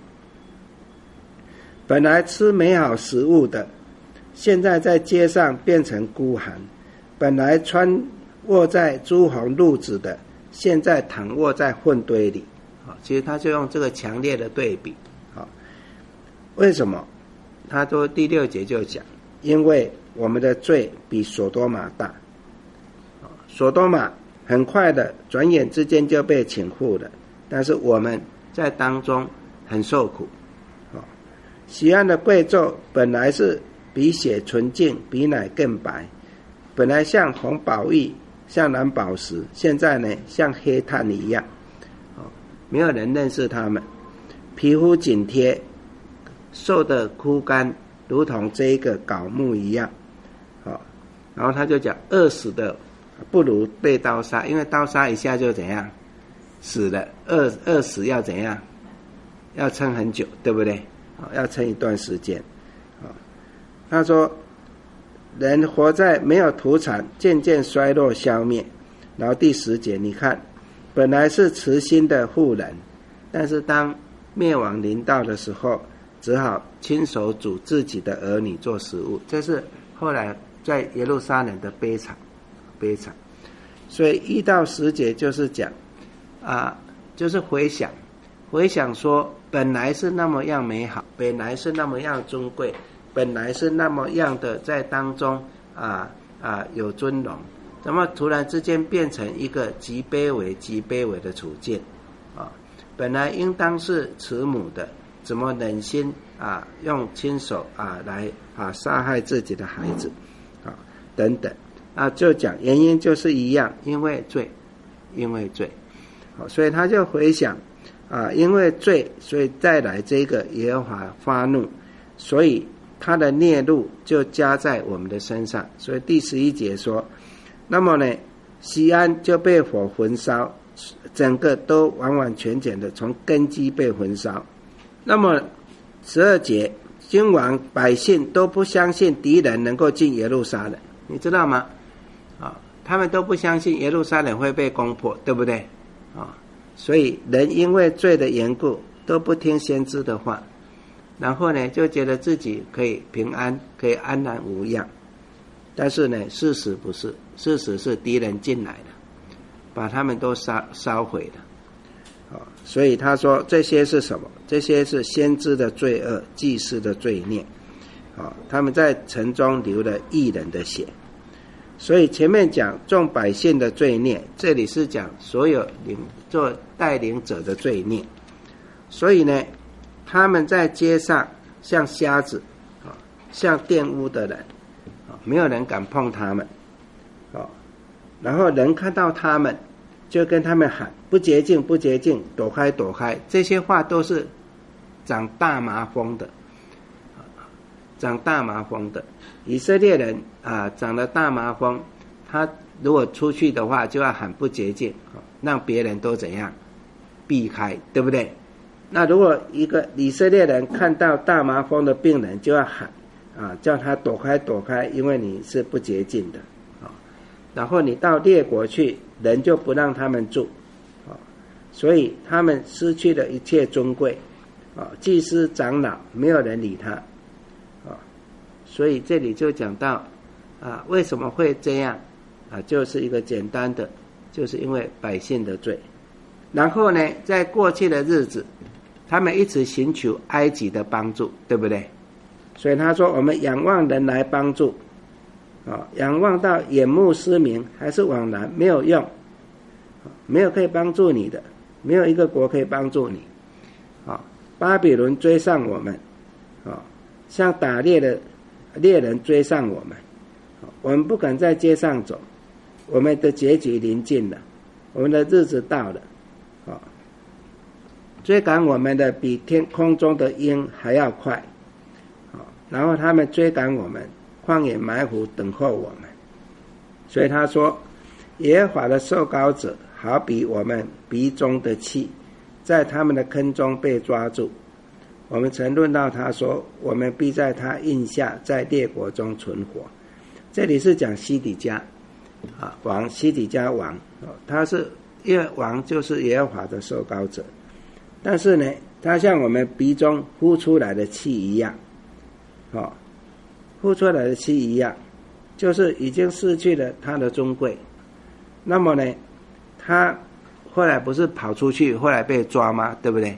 本来吃美好食物的，现在在街上变成孤寒；本来穿卧在朱红褥子的，现在躺卧在粪堆里其实他就用这个强烈的对比为什么？他说第6节就讲，因为我们的罪比所多玛大所多玛很快的转眼之间就被请赴了，但是我们在当中很受苦锡安的贵胄本来是比血纯净，比奶更白，本来像红宝玉，像蓝宝石，现在呢像黑炭一样没有人认识他们，皮肤紧贴，瘦得枯干，如同这一个槁木一样然后他就讲饿死的不如被刀杀，因为刀杀一下就怎样死了，饿死要怎样？要撑很久，对不对要撑一段时间他说人活在没有土产，渐渐衰落消灭。然后第10节你看，本来是慈心的妇人，但是当灭亡临到的时候，只好亲手煮自己的儿女做食物。这是后来在耶路撒冷的悲惨。所以1到10节就是讲就是回想说本来是那么样美好，本来是那么样尊贵，本来是那么样的在当中有尊荣，怎么突然之间变成一个极卑微的处境本来应当是慈母的，怎么忍心用亲手来杀害自己的孩子等等就讲原因就是一样，因为罪所以他就回想因为罪，所以再来这个耶和华发怒，所以他的孽怒就加在我们的身上。所以第11节说，那么呢，西安就被火焚烧，整个都完完全全的从根基被焚烧。那么12节，君王百姓都不相信敌人能够进耶路撒冷，你知道吗？他们都不相信耶路撒冷会被攻破，对不对？所以人因为罪的缘故都不听先知的话，然后呢就觉得自己可以平安，可以安然无恙。但是呢事实不是，事实是敌人进来了，把他们都烧毁了所以他说这些是什么？这些是先知的罪恶，祭司的罪孽他们在城中流了义人的血。所以前面讲众百姓的罪孽，这里是讲所有做带领者的罪孽。所以呢他们在街上像瞎子像玷污的人没有人敢碰他们然后人看到他们就跟他们喊不洁净不洁净，躲开躲开。这些话都是长大麻风的以色列人长了大麻风，他如果出去的话就要喊不洁净让别人都怎样避开，对不对？那如果一个以色列人看到大麻风的病人就要喊叫他躲开躲开，因为你是不洁净的然后你到列国去，人就不让他们住所以他们失去了一切尊贵祭司长老没有人理他所以这里就讲到为什么会这样就是一个简单的，就是因为百姓的罪。然后呢在过去的日子他们一直寻求埃及的帮助，对不对？所以他说我们仰望人来帮助仰望到眼目失明还是枉然，没有用没有可以帮助你的，没有一个国可以帮助你巴比伦追上我们像打猎的猎人追上我们我们不敢在街上走，我们的结局临近了，我们的日子到了追赶我们的比天空中的鹰还要快然后他们追赶我们，旷野埋伏等候我们。所以他说耶和华的受膏者好比我们鼻中的气，在他们的坑中被抓住。我们曾论到他说，我们必在他印下，在列国中存活。这里是讲西底家王，西底家王他是因为王就是耶和华的受膏者，但是呢他像我们鼻中呼出来的气一样呼出来的气一样，就是已经失去了他的尊贵。那么呢他后来不是跑出去，后来被抓吗？对不对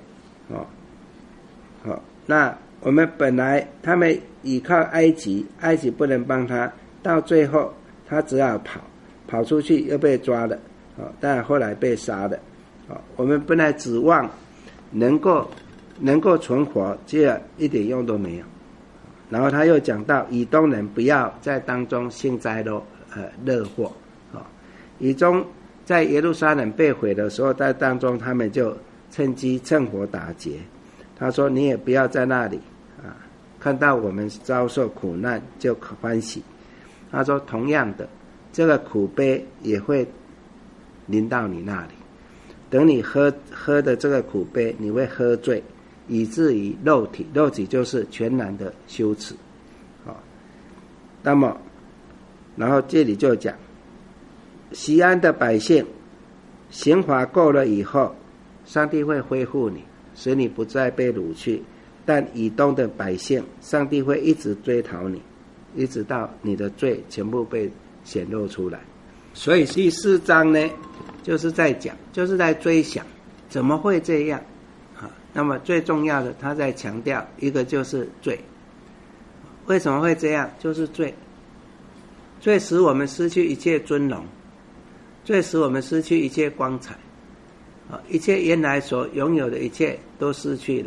那我们本来他们依靠埃及，埃及不能帮他，到最后他只好跑出去又被抓了但后来被杀了我们本来指望能够存活，结果一点用都没有。然后他又讲到以东人不要在当中幸灾乐祸以东在耶路撒冷被毁的时候，在当中他们就趁机趁火打劫。他说你也不要在那里看到我们遭受苦难就欢喜。他说同样的，这个苦杯也会临到你那里，等你喝的这个苦杯，你会喝醉，以至于肉体就是全然的羞耻那么然后这里就讲西安的百姓刑罚够了以后，上帝会恢复你，使你不再被掳去。但以东的百姓，上帝会一直追讨你，一直到你的罪全部被显露出来。所以第4章呢就是在讲，就是在追想，怎么会这样啊？那么最重要的，他在强调一个就是罪。为什么会这样？就是罪，罪使我们失去一切尊荣，罪使我们失去一切光彩，一切原来所拥有的一切都失去了，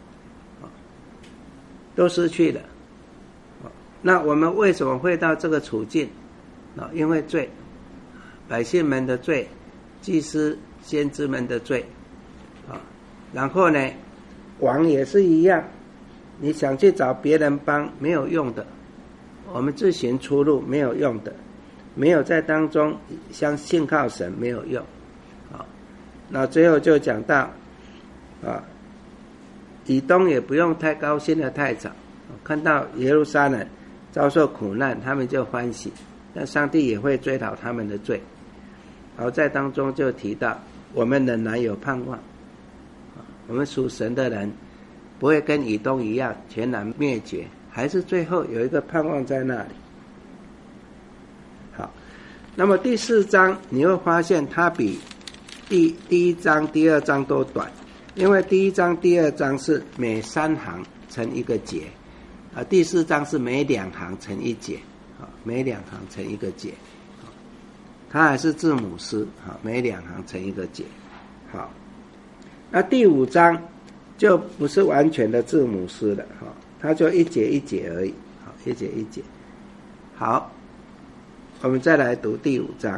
都失去了。那我们为什么会到这个处境？因为罪，百姓们的罪，祭司先知们的罪，然后呢，王也是一样，你想去找别人帮没有用的，我们自行出路没有用的，没有在当中相信靠神没有用。那最后就讲到以东也不用太高兴的太早，看到耶路撒冷遭受苦难，他们就欢喜，但上帝也会追讨他们的罪。然后在当中就提到我们仍然有盼望，我们属神的人不会跟以东一样全然灭绝，还是最后有一个盼望在那里。好，那么第4章你会发现它比第1章第2章都短，因为第1章第2章是每3行成一个节，第4章是每2行成一节，每2行成一个节，它还是字母诗，每2行成一个节。好，那第5章就不是完全的字母诗了，它就一节一节而已，一节一节。好，我们再来读第5章。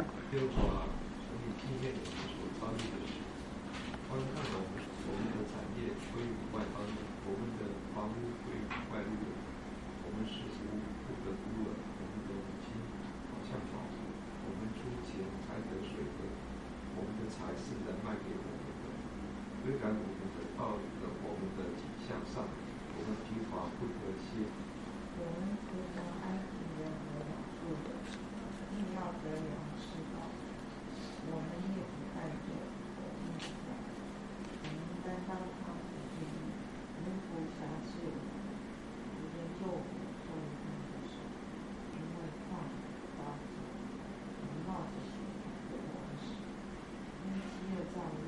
虽然我们的道理的我们的景象上，我们疲乏不得歇。 我们服从埃及人和老做的，硬要得粮吃饱。我们也不带着我们的粮，我们担当他的罪孽，人不辖制我们，研究我们做他的手，因为放刀子，我们冒着血的王死，因饥饿燥热。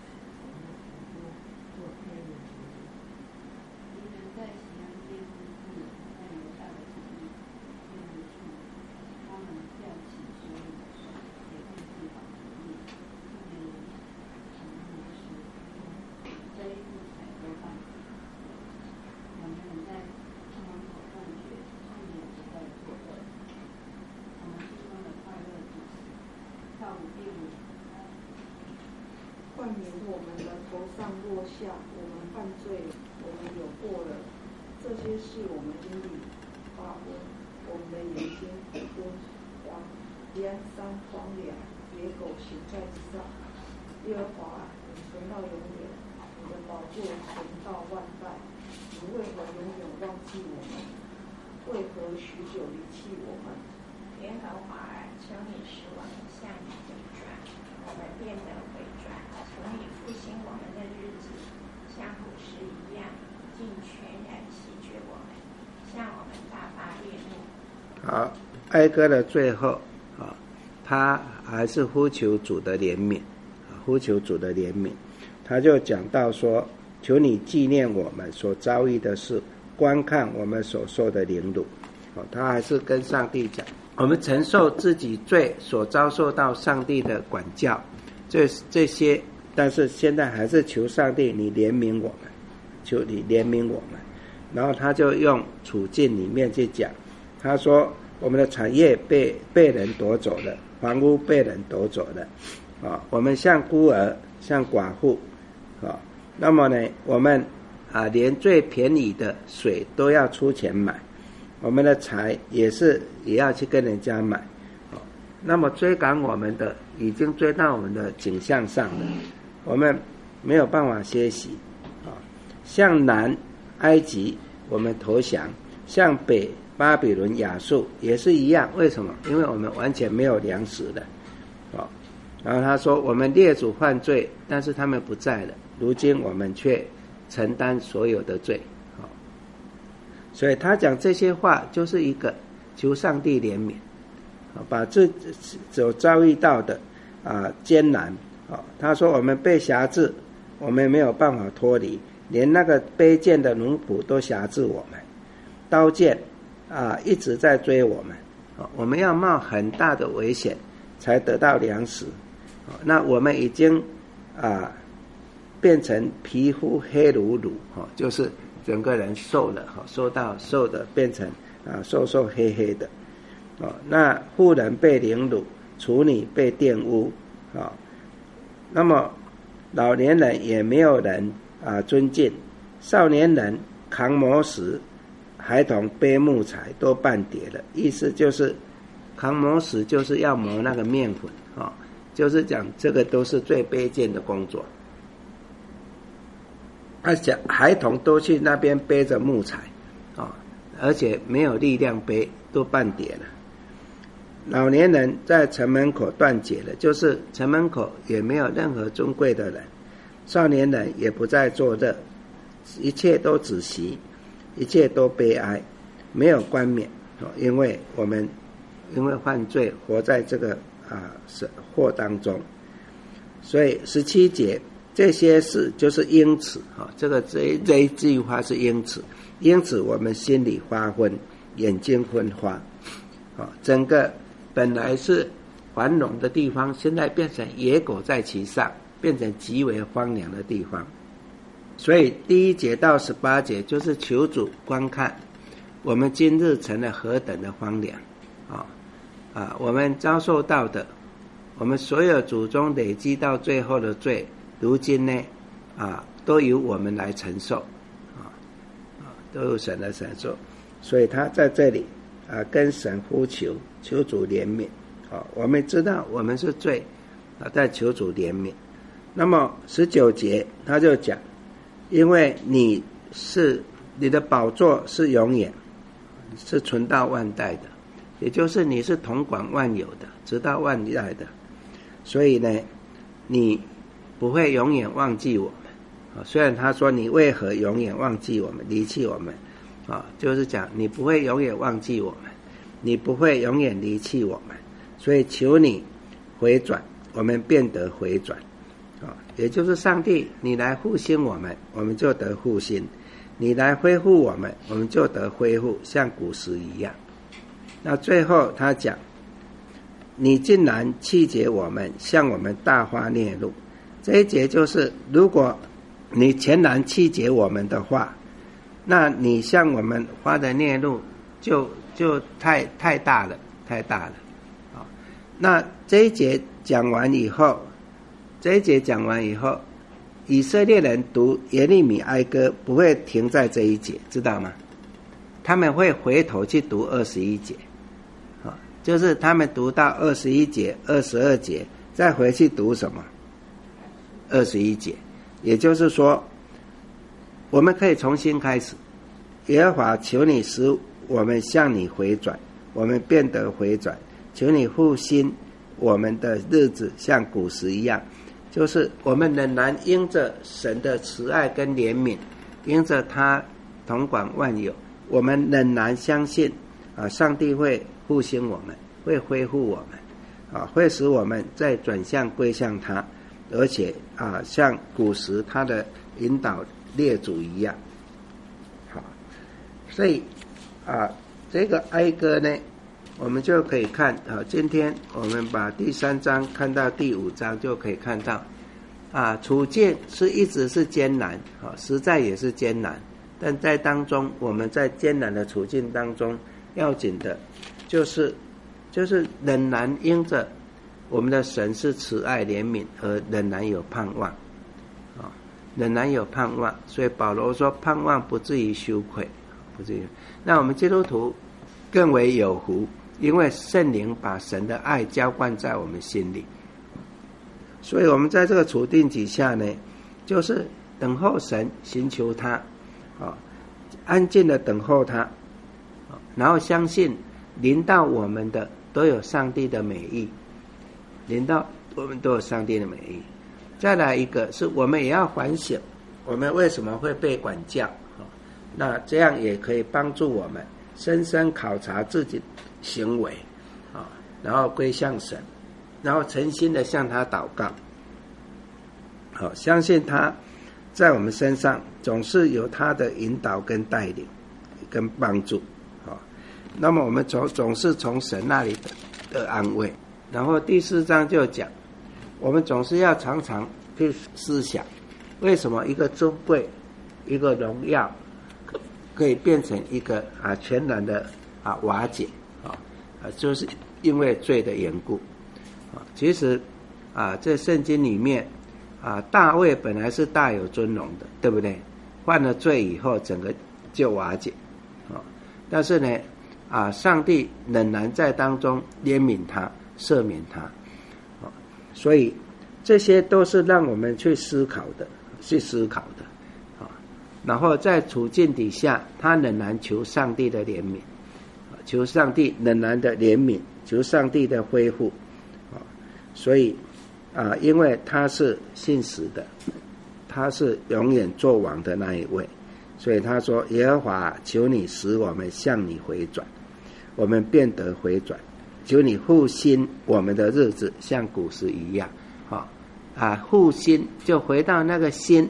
做黑人族，敌人在西安街之处，在留下的记忆，变为处，他们吊起所有的手，也并地方主义，特别什么也是这一步才都办。我们人在他们口中觉，他们也不再作恶。我们之中的快乐主持，跳舞并舞。冠冕我们的头上落下，我们犯罪，我们有过了，这些事我们心里发问，我们的眼睛昏黄，连山荒凉，野狗行在之上。耶和华，你存到永远，你的宝座存到万代，你为何永远忘记我们？为何许久离弃我们？ 耶和华，求你使我们向你回转，我们变得回转。求你复兴我们的日子，像古时一样，尽全然弃绝我们，向我们大发烈怒。 好，哀歌的最后他还是呼求主的怜悯，呼求主的怜悯。他就讲到说，求你纪念我们所遭遇的事，观看我们所受的凌辱。他还是跟上帝讲，我们承受自己罪所遭受到上帝的管教，这些，但是现在还是求上帝你怜悯我们，求你怜悯我们。然后他就用处境里面去讲，他说我们的产业被人夺走了，房屋被人夺走了，我们像孤儿像寡妇，那么呢我们连最便宜的水都要出钱买，我们的财也要去跟人家买，那么追赶我们的已经追到我们的景象上了，我们没有办法歇息，向南埃及我们投降，向北巴比伦亚述也是一样。为什么？因为我们完全没有粮食的，然后他说我们列祖犯罪，但是他们不在了，如今我们却承担所有的罪。所以他讲这些话就是一个求上帝怜悯，把这所遭遇到的艰难他说我们被辖制，我们没有办法脱离，连那个卑贱的奴仆都辖制我们，刀剑一直在追我们我们要冒很大的危险才得到粮食那我们已经变成皮肤黑如乳就是整个人瘦了瘦的变成瘦黑黑的那妇人被凌辱，处女被玷污那么老年人也没有人尊敬，少年人扛磨石，孩童背木材都半跌了。意思就是扛磨石就是要磨那个面粉就是讲这个都是最卑贱的工作。讲孩童都去那边背着木材而且没有力量背，都半跌了。老年人在城门口断绝了，就是城门口也没有任何尊贵的人。少年人也不再作乐，一切都止息，一切都悲哀，没有冠冕因为犯罪活在这个祸当中。所以17节这些事就是因此这一句话是因此我们心里发昏，眼睛昏花整个本来是繁荣的地方，现在变成野狗在其上，变成极为荒凉的地方。所以第1节到18节就是求主观看我们今日成了何等的荒凉我们遭受到的，我们所有祖宗累积到最后的罪，如今呢都由我们来承受都由神来承受。所以他在这里跟神呼求主怜悯我们知道我们是罪在求主怜悯。那么19节他就讲，因为你的宝座是永远，是存到万代的，也就是你是统管万有的，直到万代的，所以呢你不会永远忘记我们虽然他说你为何永远忘记我们，离弃我们就是讲你不会永远忘记我们，你不会永远离弃我们，所以求你回转，我们便得回转也就是上帝你来复兴我们，我们就得复兴，你来恢复我们，我们就得恢复，像古时一样。那最后他讲，你竟然弃绝我们，向我们大发烈怒。这一节就是如果你全然弃绝我们的话，那你向我们发的烈怒就太大了那这一节讲完以后，以色列人读耶利米哀歌不会停在这一节，知道吗？他们会回头去读21节就是他们读到21节22节再回去读什么21节，也就是说我们可以重新开始。耶和华求你使我们向你回转，我们便得回转，求你复兴我们的日子，像古时一样，就是我们仍然因着神的慈爱跟怜悯，因着他统管万有，我们仍然相信上帝会复兴我们，会恢复我们会使我们再转向归向他，而且像古时他的引导列祖一样好，所以这个哀歌呢我们就可以看今天我们把第3章看到第5章就可以看到处境是一直是艰难实在也是艰难，但在当中我们在艰难的处境当中，要紧的就是仍然因着我们的神是慈爱怜悯而仍然有盼望仍然有盼望。所以保罗说盼望不至于羞愧，不至于。那我们基督徒更为有福，因为圣灵把神的爱浇灌在我们心里，所以我们在这个处境底下呢，就是等候神，寻求他安静的等候他然后相信临到我们的都有上帝的美意，临到我们都有上帝的美意。再来一个是我们也要反省我们为什么会被管教那这样也可以帮助我们深深考察自己行为然后归向神然后诚心的向他祷告。好，相信他在我们身上总是有他的引导跟带领跟帮助。好，那么我们总是从神那里的安慰。然后第4章就讲，我们总是要常常去思想，为什么一个尊贵、一个荣耀可以变成一个全然的瓦解就是因为罪的缘故其实在圣经里面大卫本来是大有尊荣的，对不对？犯了罪以后，整个就瓦解但是呢上帝仍然在当中怜悯他，赦免他所以这些都是让我们去思考的然后在处境底下，他仍然求上帝的怜悯，求上帝仍然的怜悯，求上帝的恢复所以因为他是信实的，他是永远作王的那一位，所以他说，耶和华，求你使我们向你回转，我们便得回转，求你复兴我们的日子像古时一样复兴就回到那个心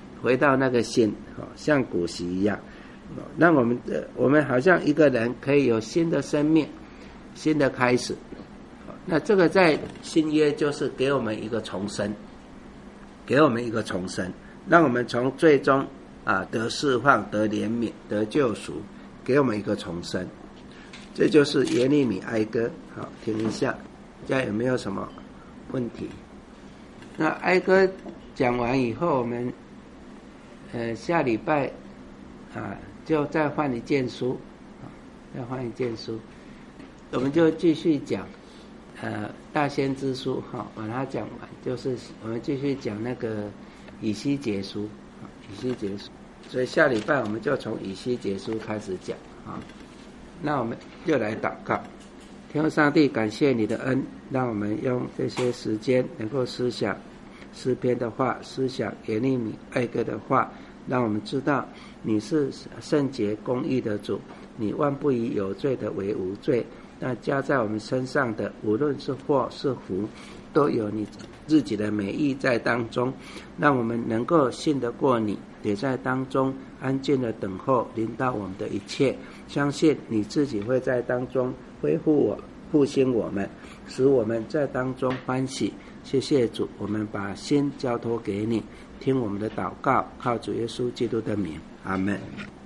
像古时一样让我们好像一个人可以有新的生命，新的开始。那这个在新约就是给我们一个重生，让我们从最终得释放，得怜悯，得救赎，给我们一个重生。这就是耶利米哀歌。好，听一下，大家有没有什么问题？那哀歌讲完以后，我们下礼拜就再换一件书，我们就继续讲大先知书把它讲完，就是我们继续讲那个以西结书，所以下礼拜我们就从以西结书开始讲那我们就来祷告。天父上帝，感谢你的恩，让我们用这些时间能够思想诗篇的话，思想耶利米哀歌的话，让我们知道你是圣洁公义的主，你万不以有罪的为无罪，那加在我们身上的无论是祸是福，都有你自己的美意在当中，让我们能够信得过你，也在当中安静的等候临到我们的一切，相信你自己会在当中恢复复兴我们，使我们在当中欢喜。谢谢主，我们把心交托给你，听我们的祷告，靠主耶稣基督的名，阿们。